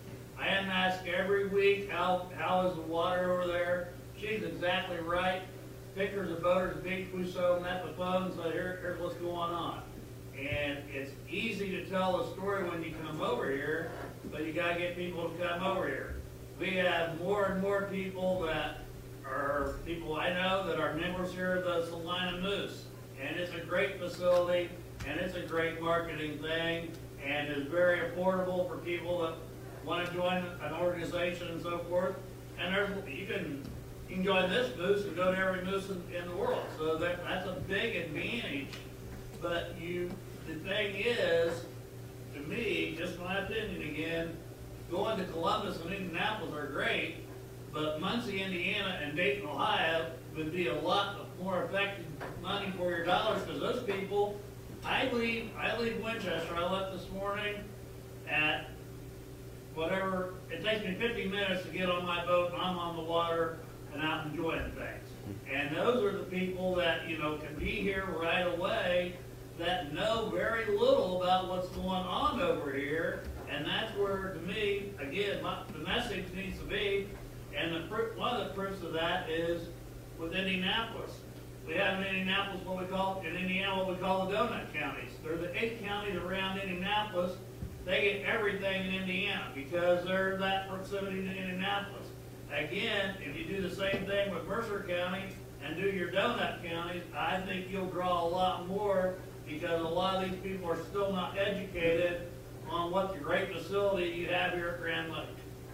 I am asked every week, how, how is the water over there? She's exactly right. Pictures of Boaters Beach, Fuso, met the phone, so here, here's what's going on. And it's easy to tell a story when you come over here, but you gotta get people to come over here. We have more and more people that are people I know that are members here of the Salina Moose. And it's a great facility, and it's a great marketing thing, and is very affordable for people that want to join an organization and so forth. And there's, you can you can join this moose and go to every moose in, in the world. So that, that's a big advantage. But you, the thing is, to me, just my opinion again, going to Columbus and Indianapolis are great, but Muncie, Indiana, and Dayton, Ohio would be a lot more effective money for your dollars, because those people, I leave, I leave Winchester. I left this morning at whatever, it takes me fifty minutes to get on my boat, and I'm on the water and out enjoying things. And those are the people that, you know, can be here right away, that know very little about what's going on over here. And that's where, to me, again, my, the message needs to be, and the, one of the proofs of that is with Indianapolis. We have in Indianapolis what we call, in Indiana, what we call the donut counties. They're the eight counties around Indianapolis. They get everything in Indiana because they're that proximity to Indianapolis. Again, if you do the same thing with Mercer County and do your donut counties, I think you'll draw a lot more because a lot of these people are still not educated on what the great facility you have here at Grand Lake.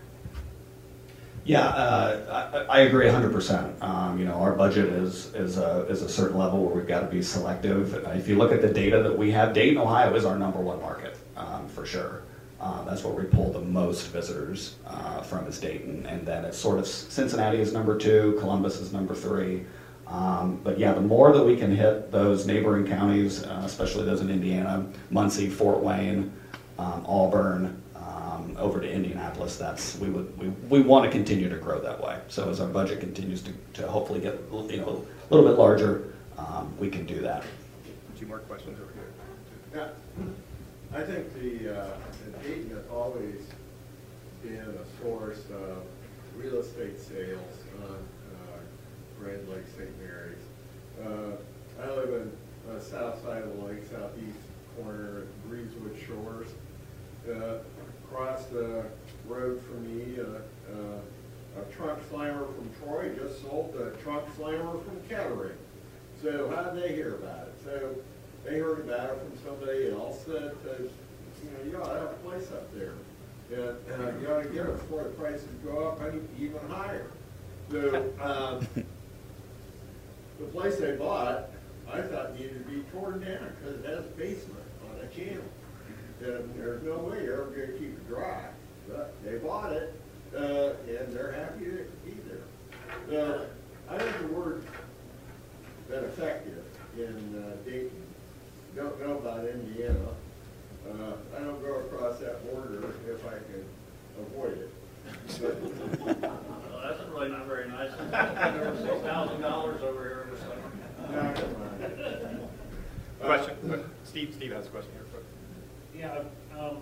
Yeah, uh, I, I agree one hundred percent. Um, you know, our budget is is a, is a certain level where we've got to be selective. If you look at the data that we have, Dayton, Ohio is our number one market, um, for sure. Um, that's where we pull the most visitors uh, from is Dayton. And then it's sort of Cincinnati is number two, Columbus is number three. Um, but yeah, the more that we can hit those neighboring counties, uh, especially those in Indiana, Muncie, Fort Wayne, um, Auburn, um, over to Indianapolis, that's we would we, we want to continue to grow that way. So as our budget continues to, to hopefully get you know a little bit larger, um, we can do that. Two more questions over here. Yeah, I think the, uh, the Dayton has always been a source of real estate sales on uh, Grand Lake, Saint Mary's. Uh, I live in the uh, south side of the lake, southeast corner at Greasewood Shores. Uh, across the road from me, uh, uh, a trunk slammer from Troy just sold a trunk slammer from Kettering. So how did they hear about it? So they heard about it from somebody else that, uh, you know, you ought to have a place up there. And uh, you ought to get it before the prices go up any, even higher. So um, the place they bought, I thought needed to be torn down because it has a basement on a channel. And there's no way you're ever going to keep it dry. But they bought it, uh, and they're happy to be there. So I think the word been effective in uh, Dayton. Don't know about Indiana. Uh, I don't go across that border if I can avoid it. Well, that's really not very nice. There was six thousand dollars over here or something. No, never mind. Question? Uh, Steve, Steve has a question here. Yeah, um,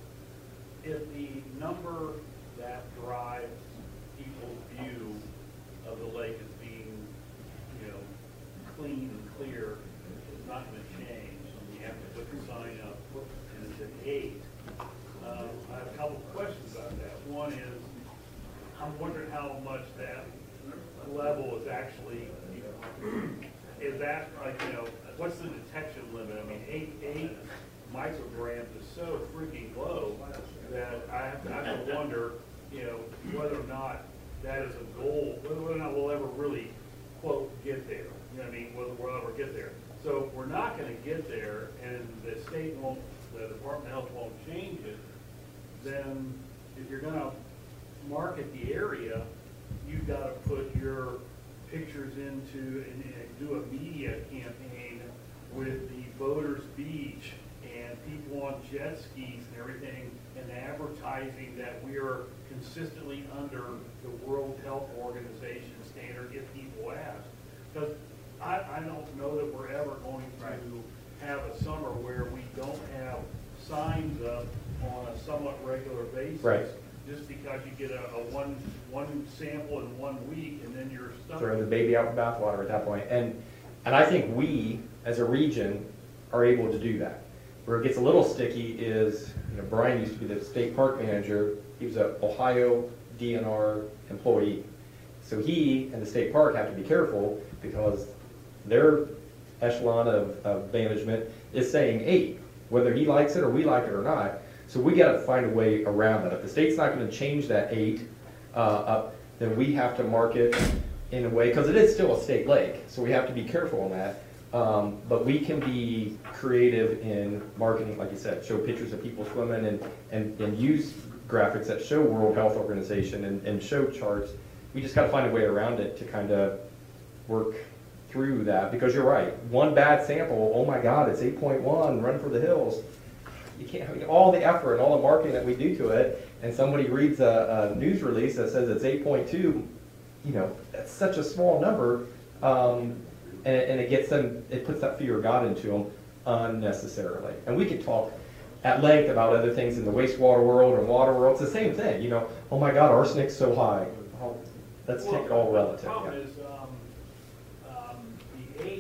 if the number that drives people's view of the lake as being, you know, clean and clear is not going to change, and you have to put the sign up, and it's at eight. Uh, I have a couple of questions about that. One is, I'm wondering how much that level is actually, you know, is that like, you know, what's the detection limit? I mean, eight, eight micrograms is so freaking low that I have, to, I have to wonder, you know, whether or not that is a goal, whether or not we'll ever really, quote, get there. You know what I mean? Whether we'll ever get there. So if we're not going to get there, and the state won't, the Department of Health won't change it, then if you're going to market the area, you've got to put your pictures into and, and do a media campaign with the Boaters Beach and people on jet skis and everything, and advertising that we are consistently under the World Health Organization standard if people ask. Because I, I don't know that we're ever going to right. have a summer where we don't have signs up on a somewhat regular basis. Right. Just because you get a, a one one sample in one week and then you're stuck. Throw the baby out with bathwater at that point. And and I think we, as a region, are able to do that. Where it gets a little sticky is, you know, Brian used to be the state park manager. He was an Ohio D N R employee. So he and the state park have to be careful because their echelon of, of management is saying eight, whether he likes it or we like it or not. So we got to find a way around that. If the state's not going to change that eight uh, up, then we have to market in a way, because it is still a state lake, so we have to be careful on that. Um, but we can be creative in marketing, like you said, show pictures of people swimming and, and, and use graphics that show World Health Organization and, and show charts. We just got to find a way around it to kind of work through that, because you're right. One bad sample, oh my God, it's eight point one, run for the hills. You can't, I mean, all the effort and all the marketing that we do to it, and somebody reads a, a news release that says it's eight point two, you know, that's such a small number, um, and, and it gets them, it puts that fear of God into them unnecessarily. And we could talk at length about other things in the wastewater world and water world. It's the same thing, you know, oh my God, arsenic's so high. Oh, let's well, take it all relative. The problem yeah. is um, um, the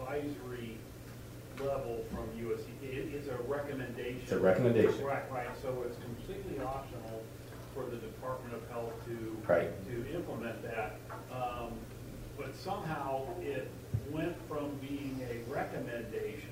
advisory level from U S E. It is a recommendation. It's a recommendation. Right, right. So it's completely optional for the Department of Health to Right. to implement that. Um, but somehow it went from being a recommendation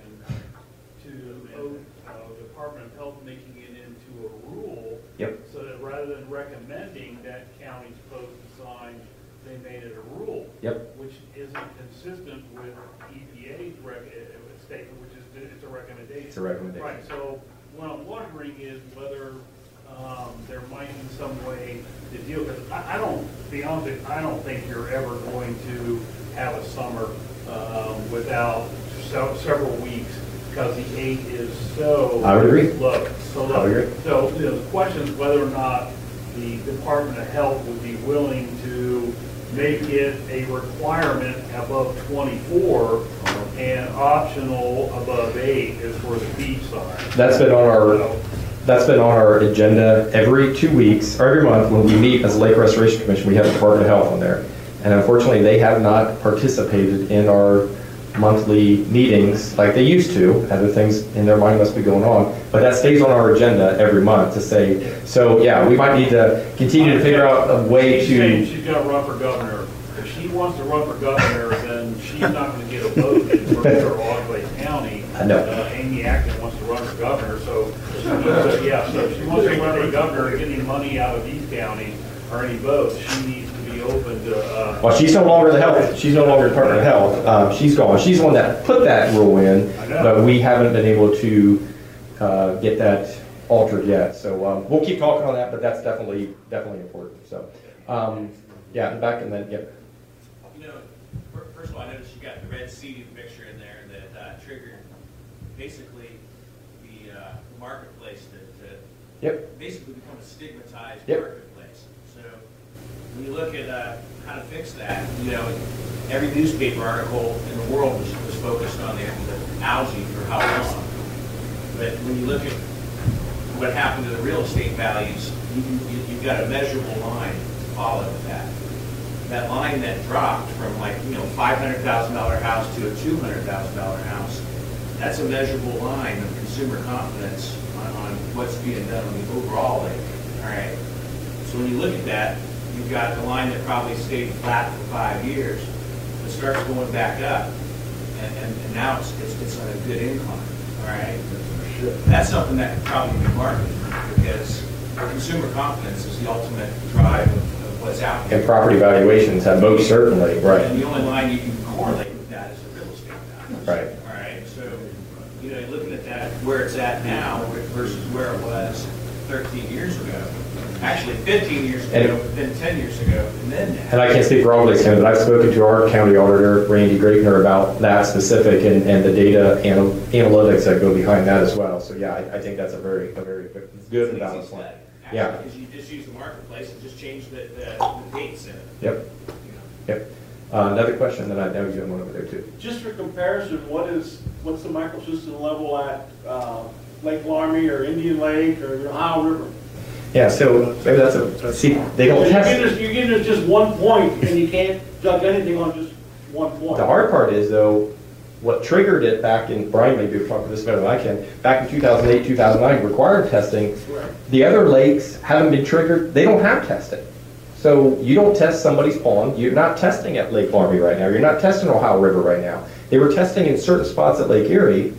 to uh, Department of Health making it into a rule. Yep. So that rather than recommending that counties post a sign, they made it a rule. Yep. Which isn't consistent with E P A's rec- uh, statement, which is that it's a recommendation. It's a recommendation. Right, so what I'm wondering is whether um, there might be some way to deal with it. I, I don't, to be honest with you, I don't think you're ever going to have a summer um, without so, several weeks because the eight is so I would agree. low. So low. I would agree. So you know, the question is whether or not the Department of Health would be willing to make it a requirement above twenty-four and optional above eight is for the beach sign. That's been on our that's been on our agenda every two weeks or every month when we meet as a Lake Restoration Commission. We have the Department of Health on there, and unfortunately, they have not participated in our monthly meetings like they used to. Other things in their mind must be going on, but that stays on our agenda every month to say. So yeah, we might need to continue to figure out a way she's to. Saying she's got to run for governor. If she wants to run for governor, then she's not going to get a vote in for Otway County. I know. Uh, Amy Acton wants to run for governor, so, so yeah. So if she wants to run for governor, and get any money out of these counties or any votes, she needs to be open to. Uh, Well, she's no longer the health. She's no longer Department of Health. Um, she's gone. She's the one that put that rule in, but we haven't been able to uh, get that altered yet. So um, we'll keep talking on that, but that's definitely definitely important. So um, yeah, and back and then yeah. You know, first of all, I noticed you got the red seating picture in there that uh, triggered basically the uh, marketplace to, to Yep. basically become a stigmatized Yep. marketplace. So when you look at uh, how to fix that, you know, every newspaper article in the world was, was focused on the, the algae for how long. But when you look at what happened to the real estate values, you, you, you've got a measurable line to follow with that. That line that dropped from like, you know, five hundred thousand dollar house to a two hundred thousand dollar house, that's a measurable line of consumer confidence on, on what's being done on the overall lake. All right. So when you look at that, you've got the line that probably stayed flat for five years, but starts going back up, and, and, and now it's, it's, it's on a good incline. All right. That's something that could probably be marketed because consumer confidence is the ultimate drive of, of what's out there. And property valuations have most certainly, right. And the only line you can correlate with that is the real estate value. Right. All right. So, you know, looking at that, where it's at now versus where it was thirteen years ago, actually fifteen years ago, And- then ten years ago, and then now. And I can't speak for all Lake County, but I've spoken to our county auditor, Randy Greitner, about that specific and, and the data anal- analytics that go behind that as well. So yeah, I, I think that's a very, a very good It's and an balanced easy one. study, Yeah. actually, because you just use the marketplace and just change the, the, the dates in it. Yep. Yep. Uh, another question that I know you have one over there too. Just for comparison, what is, what's the microsystem level at uh, Lake Laramie or Indian Lake or the Ohio River? Yeah, so maybe that's a, see, they don't You're test. getting, us- you're getting us just one point, and you can't judge anything on just one point. The hard part is though, what triggered it back in, Brian maybe will talk about this better than I can, back in two thousand eight, two thousand nine, required testing. Right. The other lakes haven't been triggered, they don't have testing. So you don't test somebody's pond, you're not testing at Lake Laramie right now, you're not testing Ohio River right now. They were testing in certain spots at Lake Erie.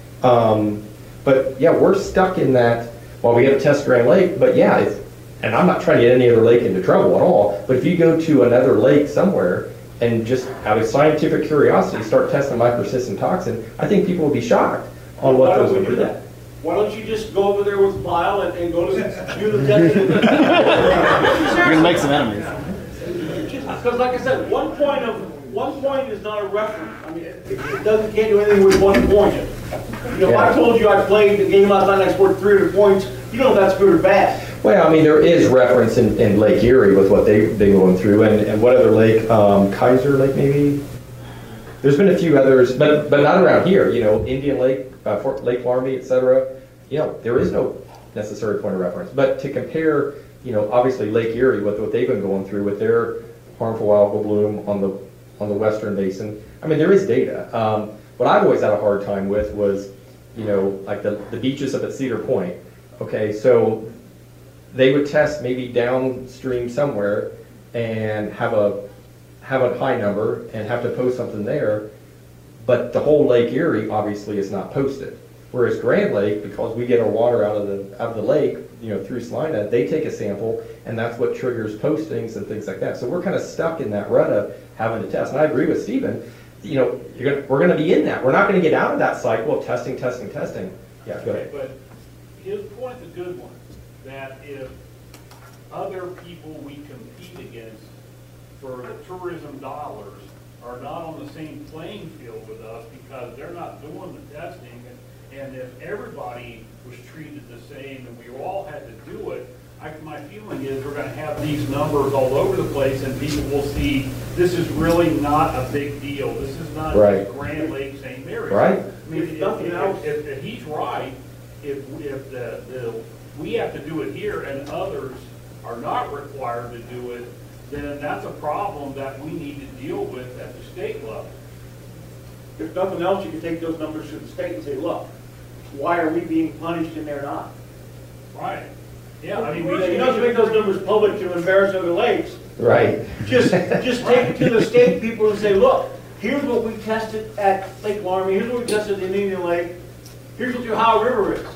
Um, but yeah, we're stuck in that, well, we have to test Grand Lake, but yeah, it's, and I'm not trying to get any other lake into trouble at all, but if you go to another lake somewhere and just out of scientific curiosity start testing microcystin toxin, I think people will be shocked on what Why those don't we would do do. that? Why don't you just go over there with a file and, and go to do the testing? You're gonna make some enemies. Because like I said, one point of, one point is not a reference. I mean, it, it doesn't, can't do anything with one point. You know, if I Yeah. told you I played the game last night and I scored three hundred points, you know if that's good or bad. Well, I mean, there is reference in, in Lake Erie with what they've been going through, and, and what other lake, um, Kaiser Lake maybe? There's been a few others, but but not around here, you know, Indian Lake, uh, Fort Lake Laramie, et cetera. You know, there is no necessary point of reference. But to compare, you know, obviously Lake Erie with what they've been going through with their harmful algal bloom on the on the western basin, I mean, there is data. Um, what I've always had a hard time with was, you know, like the, the beaches up at Cedar Point. Okay, so they would test maybe downstream somewhere and have a have a high number and have to post something there, but the whole Lake Erie obviously is not posted. Whereas Grand Lake, because we get our water out of the out of the lake, you know, through Salina, they take a sample, and that's what triggers postings and things like that. So we're kind of stuck in that rut of having to test. And I agree with Stephen. You know, you're gonna, we're going to be in that. We're not going to get out of that cycle of testing, testing, testing. Yeah, go ahead. But his point's a good one, that if other people we compete against for the tourism dollars are not on the same playing field with us because they're not doing the testing, and, and if everybody was treated the same and we all had to do it, I, my feeling is we're going to have these numbers all over the place, and people will see this is really not a big deal. This is not Right. just Grand Lake, Saint Mary's. Right. I mean, if, nothing if, else- if, if he's right, if, if the, the, we have to do it here and others are not required to do it, then that's a problem that we need to deal with at the state level. If nothing else, you can take those numbers to the state and say, look, why are we being punished and they're not? Right. Yeah, I mean, we You don't have to make those numbers public to embarrass other lakes. Right. Just, just take it to the state people and say, look, here's what we tested at Lake Laramie, here's what we tested in Indian Lake, here's what the Ohio River is.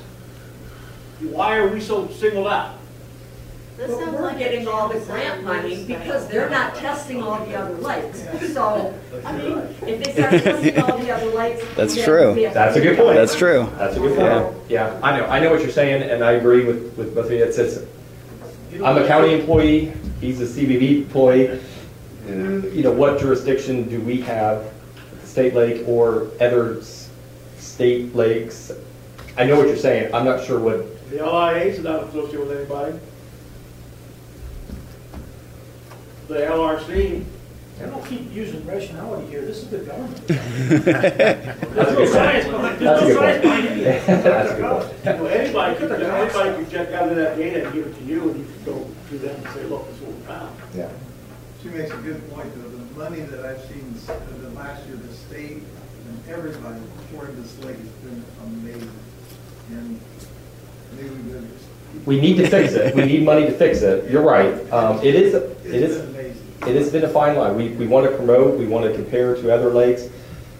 Why are we so singled out? This But sounds we're like getting a all the chance grant that money we're because special. they're not testing all the other lakes. So, I mean, if they start testing all the other lakes. That's then true. we have to That's a do good point. That's true. That's a good point. Yeah, I know. I know what you're saying, and I agree with, with both of you. It's, it's, I'm a county employee. He's a C B B employee. Uh, You know, what jurisdiction do we have at the state lake or other s- state lakes? I know what you're saying. I'm not sure what. The L I A is not associated with anybody. The L R C. I don't keep using rationality here. This is the government. That's There's a no good science point. behind, That's a there's no good science point. behind any of this. That's a good point. You know, anybody could, anybody could check out of that data and give it to you, and you could go to them and say, look, this is what we found. Yeah. She makes a good point, though. The money that I've seen s- uh, the last year, the state and everybody pouring this lake has been amazing. And maybe we better just keep- We need to fix it. We need money to fix it. You're right. Um, it is. It It's is. been amazing. It has been a fine line. We, we want to promote, we want to compare to other lakes,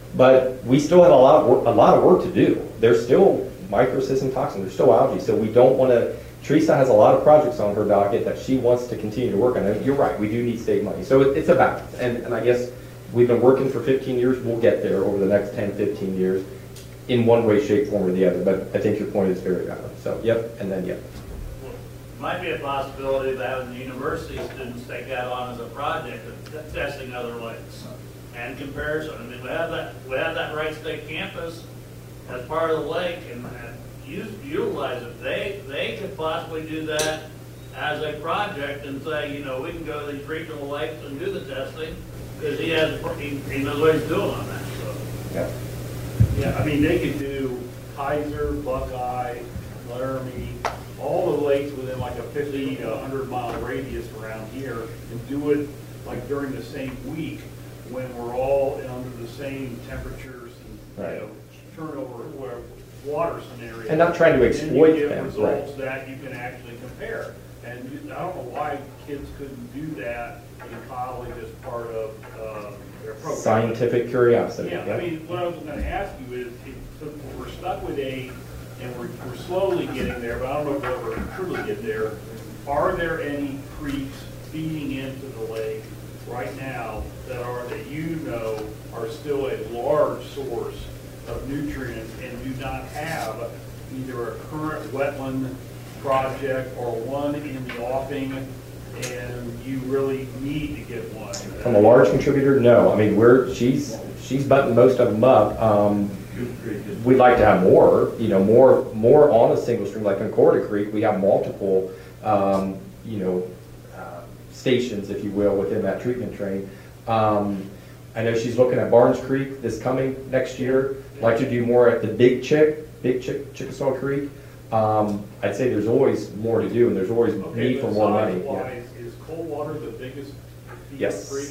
but we still have a lot, of work, a lot of work to do. There's still microcystin toxin, there's still algae, so we don't want to, Teresa has a lot of projects on her docket that she wants to continue to work on. And you're right, we do need state money. So it, it's a balance, and, and I guess we've been working for fifteen years, we'll get there over the next ten, fifteen years in one way, shape, form, or the other, but I think your point is very valid. So, yep, and then, yep. Might be a possibility of having the university students take that on as a project of t- testing other lakes and comparison. I mean, we have that, we have that Wright State campus as part of the lake and, and use, utilize it. They, they could possibly do that as a project and say, you know, we can go to these regional lakes and do the testing because he has, he, he knows what he's doing on that, so. Yeah. Yeah, I mean, they could do Kaiser, Buckeye, Laramie, all the lakes within like a fifty to a hundred mile radius around here, and do it like during the same week when we're all under the same temperatures and, you Right. know, turnover, where, water scenario. And not trying to exploit And you get them, results right. that you can actually compare. And you- I don't know why kids couldn't do that in college as part of, uh, their program. Scientific curiosity. Yeah, I yep. mean, what I was gonna ask you is, if, so we're stuck with eight, and we're, we're slowly getting there, but I don't know if we'll ever truly get there. Are there any creeks feeding into the lake right now that are, that you know are still a large source of nutrients and do not have either a current wetland project or one in the offing, and you really need to get one? From a large contributor, no. I mean, we're, she's, she's buttoned most of them up. Um, we'd like to have more, you know, more, more on a single stream, like in Corda Creek, we have multiple, um, you know, uh, stations, if you will, within that treatment train. Um, I know she's looking at Barnes Creek this coming next year. Like to do more at the Big Chick, Big Chick, Chickasaw Creek. Um, I'd say there's always more to do, and there's always Okay, need for but more money. Yeah. size-wise, is Coldwater the biggest Yes. Creek?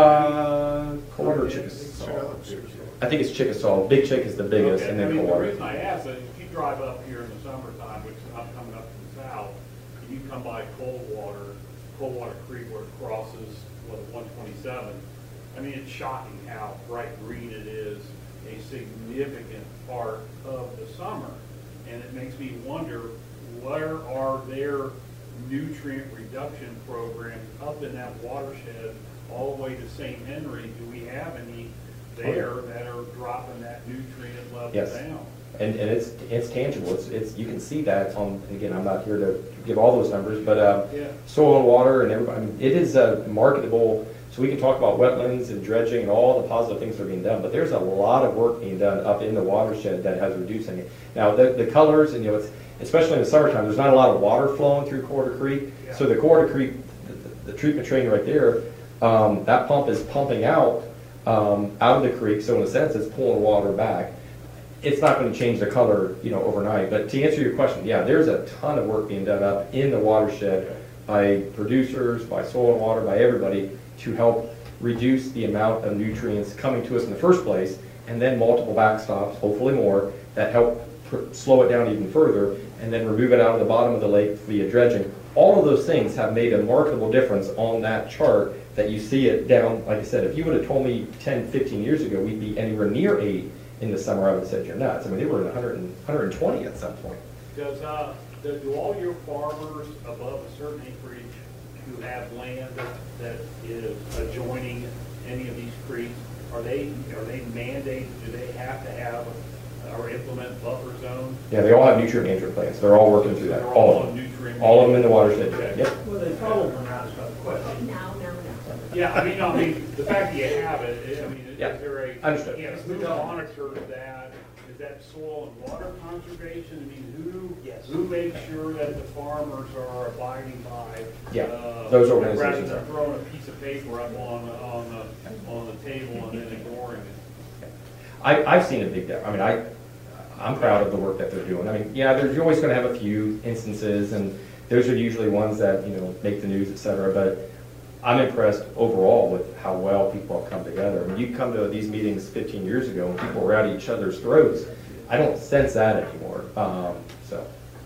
Uh, Coldwater or Chickasaw? I think it's Chickasaw. Big Chick is the biggest, Okay, and I then mean, the Coldwater. reason I ask that, if you drive up here in the summertime, which I'm coming up from the south, and you come by Coldwater, Coldwater Creek where it crosses, what, one twenty-seven, I mean, it's shocking how bright green it is, a significant part of the summer. And it makes me wonder, where are their nutrient reduction programs up in that watershed all the way to Saint Henry? Do we have any there that are dropping that nutrient level Yes. down? And, and it's it's tangible. It's it's you can see that on. Again, I'm not here to give all those numbers, but uh, Yeah. soil and water and everybody. I mean, it is a marketable. So we can talk about wetlands and dredging and all the positive things that are being done, but there's a lot of work being done up in the watershed that has reducing it. Now the the colors and you know it's especially in the summertime. There's not a lot of water flowing through Coldwater Creek, yeah. So the Coldwater Creek, the, the, the treatment train right there, um, that pump is pumping out um, out of the creek. So in a sense, it's pulling water back. It's not going to change the color, you know, overnight. But to answer your question, yeah, there's a ton of work being done up in the watershed by producers, by soil and water, by everybody to help reduce the amount of nutrients coming to us in the first place, and then multiple backstops, hopefully more, that help pr- slow it down even further, and then remove it out of the bottom of the lake via dredging. All of those things have made a marketable difference on that chart that you see it down. Like I said, if you would have told me ten, fifteen years ago we'd be anywhere near eight in the summer, I would have said you're nuts. I mean, they were at one hundred, one twenty at some point. Does, uh, do do all your farmers above a certain acreage who have land that is adjoining any of these creeks, are they, are they mandated, do they have to have or implement buffer zones? Yeah, they all have nutrient management plans. They're all working through that. They're All all of on them. nutrient All of them in the watershed. Okay. Yep. Well, they probably were not a question. No, no, no. Yeah, I mean, I mean, the fact that you have it, I mean, is Yeah, there a, understood. you know, who monitors that? Is that soil and water conservation? I mean, who, Yes. who makes sure that the farmers are abiding by? Yeah, uh, those organizations Rather are. than throwing a piece of paper up on, on the, on the table and then ignoring it. I, I've seen a big difference. I mean, I, I'm proud of the work that they're doing. I mean, yeah, there's, you're always going to have a few instances, and those are usually ones that, you know, make the news, et cetera. But I'm impressed overall with how well people have come together. I mean, you come to these meetings fifteen years ago and people were at each other's throats. I don't sense that anymore. Um, so,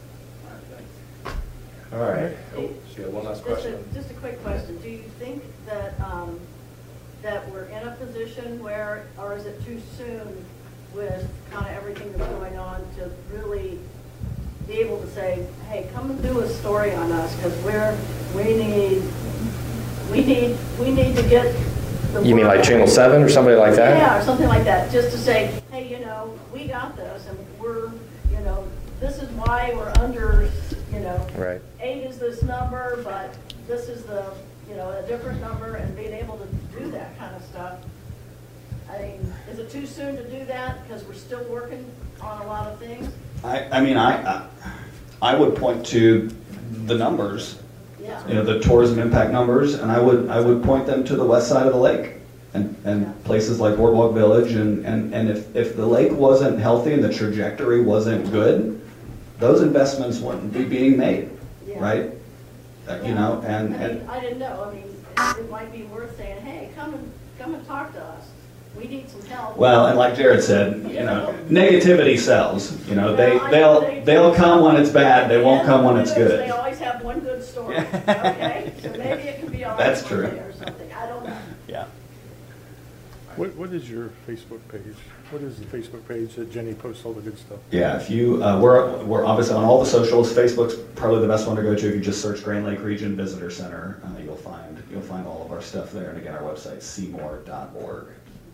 all right. Oh, she had one last Just a, question. just a quick question. Do you think that, um, that we're in a position where, or is it too soon with kind of everything that's going on to really be able to say, hey, come and do a story on us, because we're, we need, we need, we need to get the You mean word like out. Channel seven or somebody like that? Yeah, or something like that, just to say, hey, you know, we got this, and we're, you know, this is why we're under, you know, Right. eight is this number, but this is the, you know, a different number, and being able to do that kind of stuff. I mean, is it too soon to do that, because we're still working on a lot of things? I, I mean, I, I I would point to the numbers, Yeah. you know, the tourism impact numbers, and I would I would point them to the west side of the lake, and, and places like Boardwalk Village, and, and, and if, if the lake wasn't healthy and the trajectory wasn't good, those investments wouldn't be being made, Yeah. right? Uh, you know, and, I and mean, I didn't know, I mean, it, it might be worth saying, hey, come and, come and talk to us. We need some help. well, and like Jared said, you know, negativity sells. You know, they Well, I know they'll they- they'll come when it's bad. They won't come when it's They good. always have one good story, okay? So maybe it can be all right That's one true. day or something, I don't know. Yeah. What, what is your Facebook page? What is the Facebook page that Jenny posts all the good stuff? Yeah, if you, uh, we're, we're obviously on all the socials. Facebook's probably the best one to go to. If you just search Grand Lake Region Visitor Center, uh, you'll find, you'll find all of our stuff there. And again, our website, seymour dot org.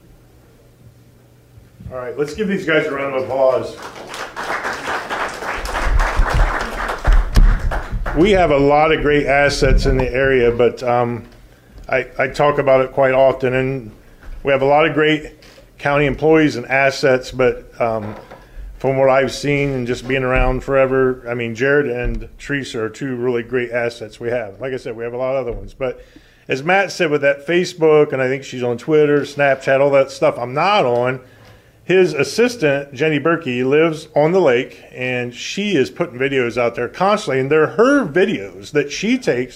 All right, let's give these guys a round of applause. We have a lot of great assets in the area, but um, I, I talk about it quite often, and we have a lot of great county employees and assets, but um, from what I've seen and just being around forever, I mean, Jared and Teresa are two really great assets we have. Like I said, we have a lot of other ones, but as Matt said, with that Facebook, and I think she's on Twitter, Snapchat, all that stuff I'm not on, his assistant, Jenny Berkey, lives on the lake, and she is putting videos out there constantly, and they're her videos that she takes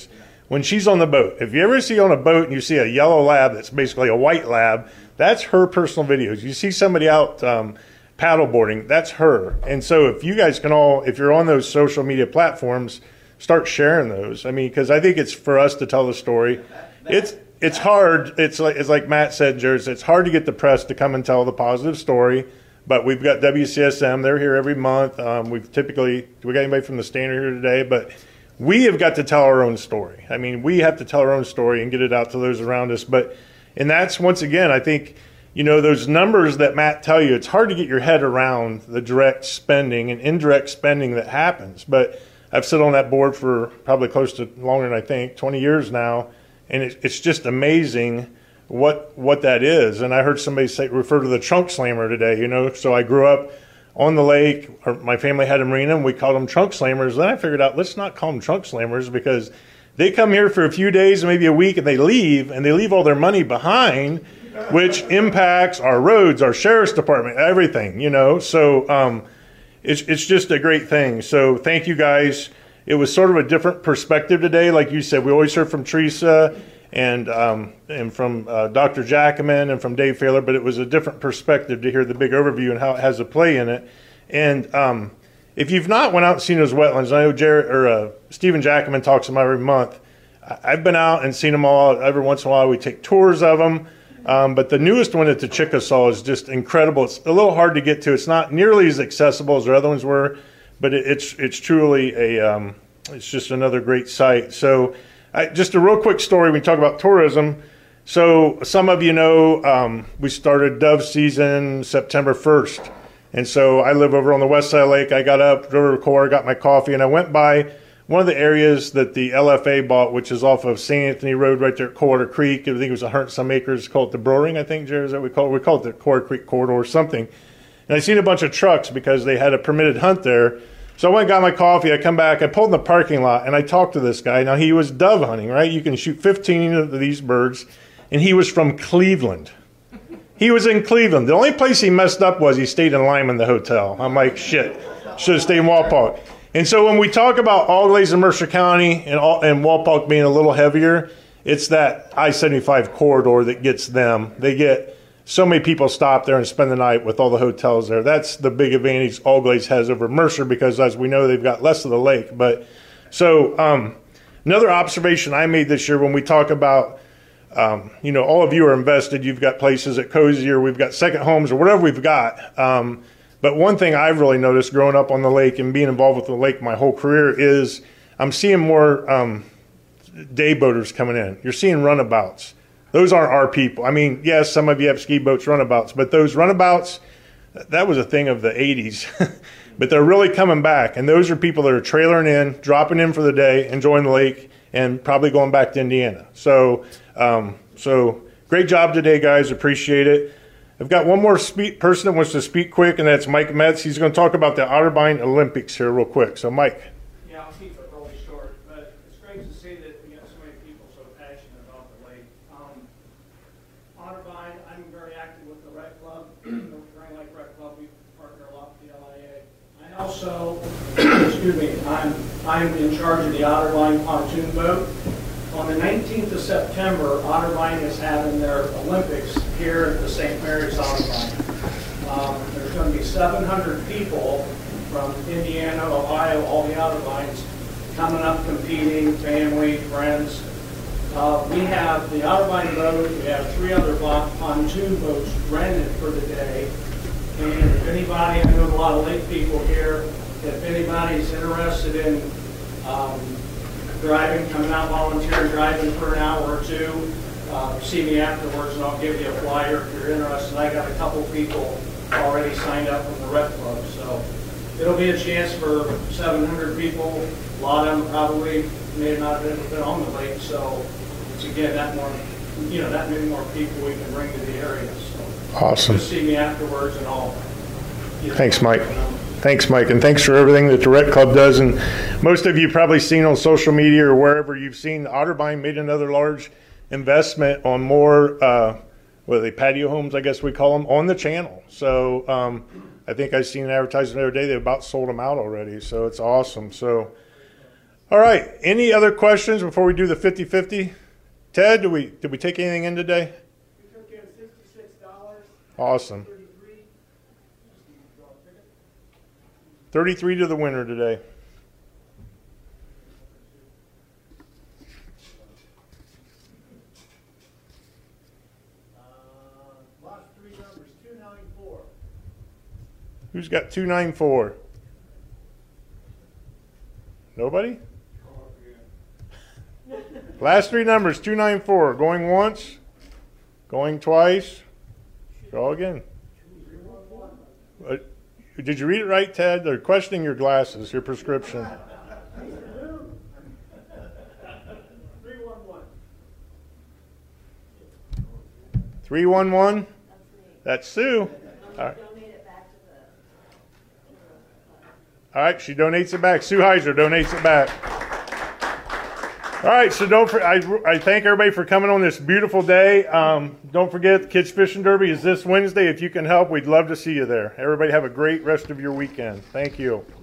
when she's on the boat. If you ever see on a boat and you see a yellow lab that's basically a white lab, that's her personal videos. You see somebody out um, paddleboarding, that's her. And so if you guys can all, if you're on those social media platforms, start sharing those. I mean, because I think it's for us to tell the story. It's it's hard. It's like it's like Matt said, Jared, it's hard to get the press to come and tell the positive story. But we've got W C S M. They're here every month. Um, we've typically, do we got anybody from the Standard here today? But we have got to tell our own story. I mean, we have to tell our own story and get it out to those around us. But, and that's, once again, I think, you know, those numbers that Matt tell you, it's hard to get your head around the direct spending and indirect spending that happens. But I've sit on that board for probably close to longer than I think, twenty years now. And it, it's just amazing what what that is. And I heard somebody say, refer to the trunk slammer today, you know. So I grew up on the lake, or my family had a marina, and we called them trunk slammers. Then I figured out, let's not call them trunk slammers, because they come here for a few days, maybe a week, and they leave, and they leave all their money behind, which impacts our roads, our sheriff's department, everything, you know. So um, it's, it's just a great thing. So thank you guys. It was sort of a different perspective today. Like you said, we always heard from Teresa and um, and from uh, Doctor Jackman and from Dave Failer, but it was a different perspective to hear the big overview and how it has a play in it. And um, if you've not went out and seen those wetlands, I know Jared or uh, Stephen Jackman talks them every month. I've been out and seen them all. Every once in a while we take tours of them. Um, but the newest one at the Chickasaw is just incredible. It's a little hard to get to. It's not nearly as accessible as the other ones were, but it, it's it's truly a um, it's just another great site. So I, just a real quick story. We talk about tourism. So some of you know um, we started dove season September first, and so I live over on the west side of the lake. I got up, drove to the core, got my coffee, and I went by one of the areas that the L F A bought, which is off of Saint Anthony Road right there at Coldwater Creek. I think it was a hundred some acres, called the Brewing, I think, Jerry, is that we call it? We call it the Coldwater Creek Corridor or something. And I seen a bunch of trucks because they had a permitted hunt there. So I went and got my coffee. I come back, I pulled in the parking lot, and I talked to this guy. Now, he was dove hunting, right? You can shoot fifteen of these birds, and he was from Cleveland. He was in Cleveland. The only place he messed up was he stayed in Lyman, the hotel. I'm like, shit, should have stayed in Walpock. And so when we talk about All Glaze in Mercer County and, all, and Walpock being a little heavier, it's that I seventy-five corridor that gets them. They get so many people stop there and spend the night with all the hotels there. That's the big advantage All Glaze has over Mercer, because as we know, they've got less of the lake. But so um, another observation I made this year when we talk about, um, you know, all of you are invested. You've got places at Cozy, or we've got second homes, or whatever we've got. Um, But one thing I've really noticed growing up on the lake and being involved with the lake my whole career is I'm seeing more um, day boaters coming in. You're seeing runabouts. Those aren't our people. I mean, yes, some of you have ski boats, runabouts, but those runabouts, that was a thing of the eighties. But they're really coming back, and those are people that are trailering in, dropping in for the day, enjoying the lake, and probably going back to Indiana. So, um, so great job today, guys. Appreciate it. I've got one more speak, person that wants to speak quick, and that's Mike Metz. He's going to talk about the Otterbein Olympics here real quick. So, Mike. Yeah, I'll keep it really short, but it's great to see that we have so many people so passionate about the lake. Um, Otterbein, I'm very active with the Rec Club, the Grand Lake Rec Club. We partner a lot with the L I A. I also, excuse me, I'm, I'm in charge of the Otterbein pontoon boat. On the nineteenth of September, Otterbein is having their Olympics here at the Saint Mary's Otterbein. Um, there's going to be seven hundred people from Indiana, Ohio, all the Otterbeins coming up competing, family, friends. Uh, we have the Otterbein boat, we have three other pontoon boats rented for the day. And if anybody, I know a lot of lake people here, if anybody's interested in um, driving, coming out volunteer driving for an hour or two, uh, see me afterwards and I'll give you a flyer if you're interested. I got a couple people already signed up from the Rec Club, so it'll be a chance for seven hundred people. A lot of them probably may not have been, been on the lake, so it's again that more, you know, that many more people we can bring to the area. So awesome. Just see me afterwards and all. Thanks, Mike. Thanks, Mike, and thanks for everything that the Rec Club does. And most of you probably seen on social media or wherever you've seen Otterbein made another large investment on more, uh, what are they, patio homes, I guess we call them, on the channel. So um, I think I seen an advertisement the other day. They about sold them out already, so it's awesome. So All right. Any other questions before we do the fifty fifty? Ted, did we did we take anything in today? We took in sixty-six dollars. Awesome. thirty-three. thirty-three to the winner today. Uh, last three numbers, two ninety-four. Who's got two ninety-four? Nobody? Last three numbers, two ninety-four. Going once, going twice. Draw again. Uh, did you read it right, Ted? They're questioning your glasses, your prescription. three one one. three one one? That's Sue. All right. All right, she donates it back. Sue Heiser donates it back. All right, so don't for, I, I thank everybody for coming on this beautiful day. Um, don't forget, the Kids Fishing Derby is this Wednesday. If you can help, we'd love to see you there. Everybody have a great rest of your weekend. Thank you.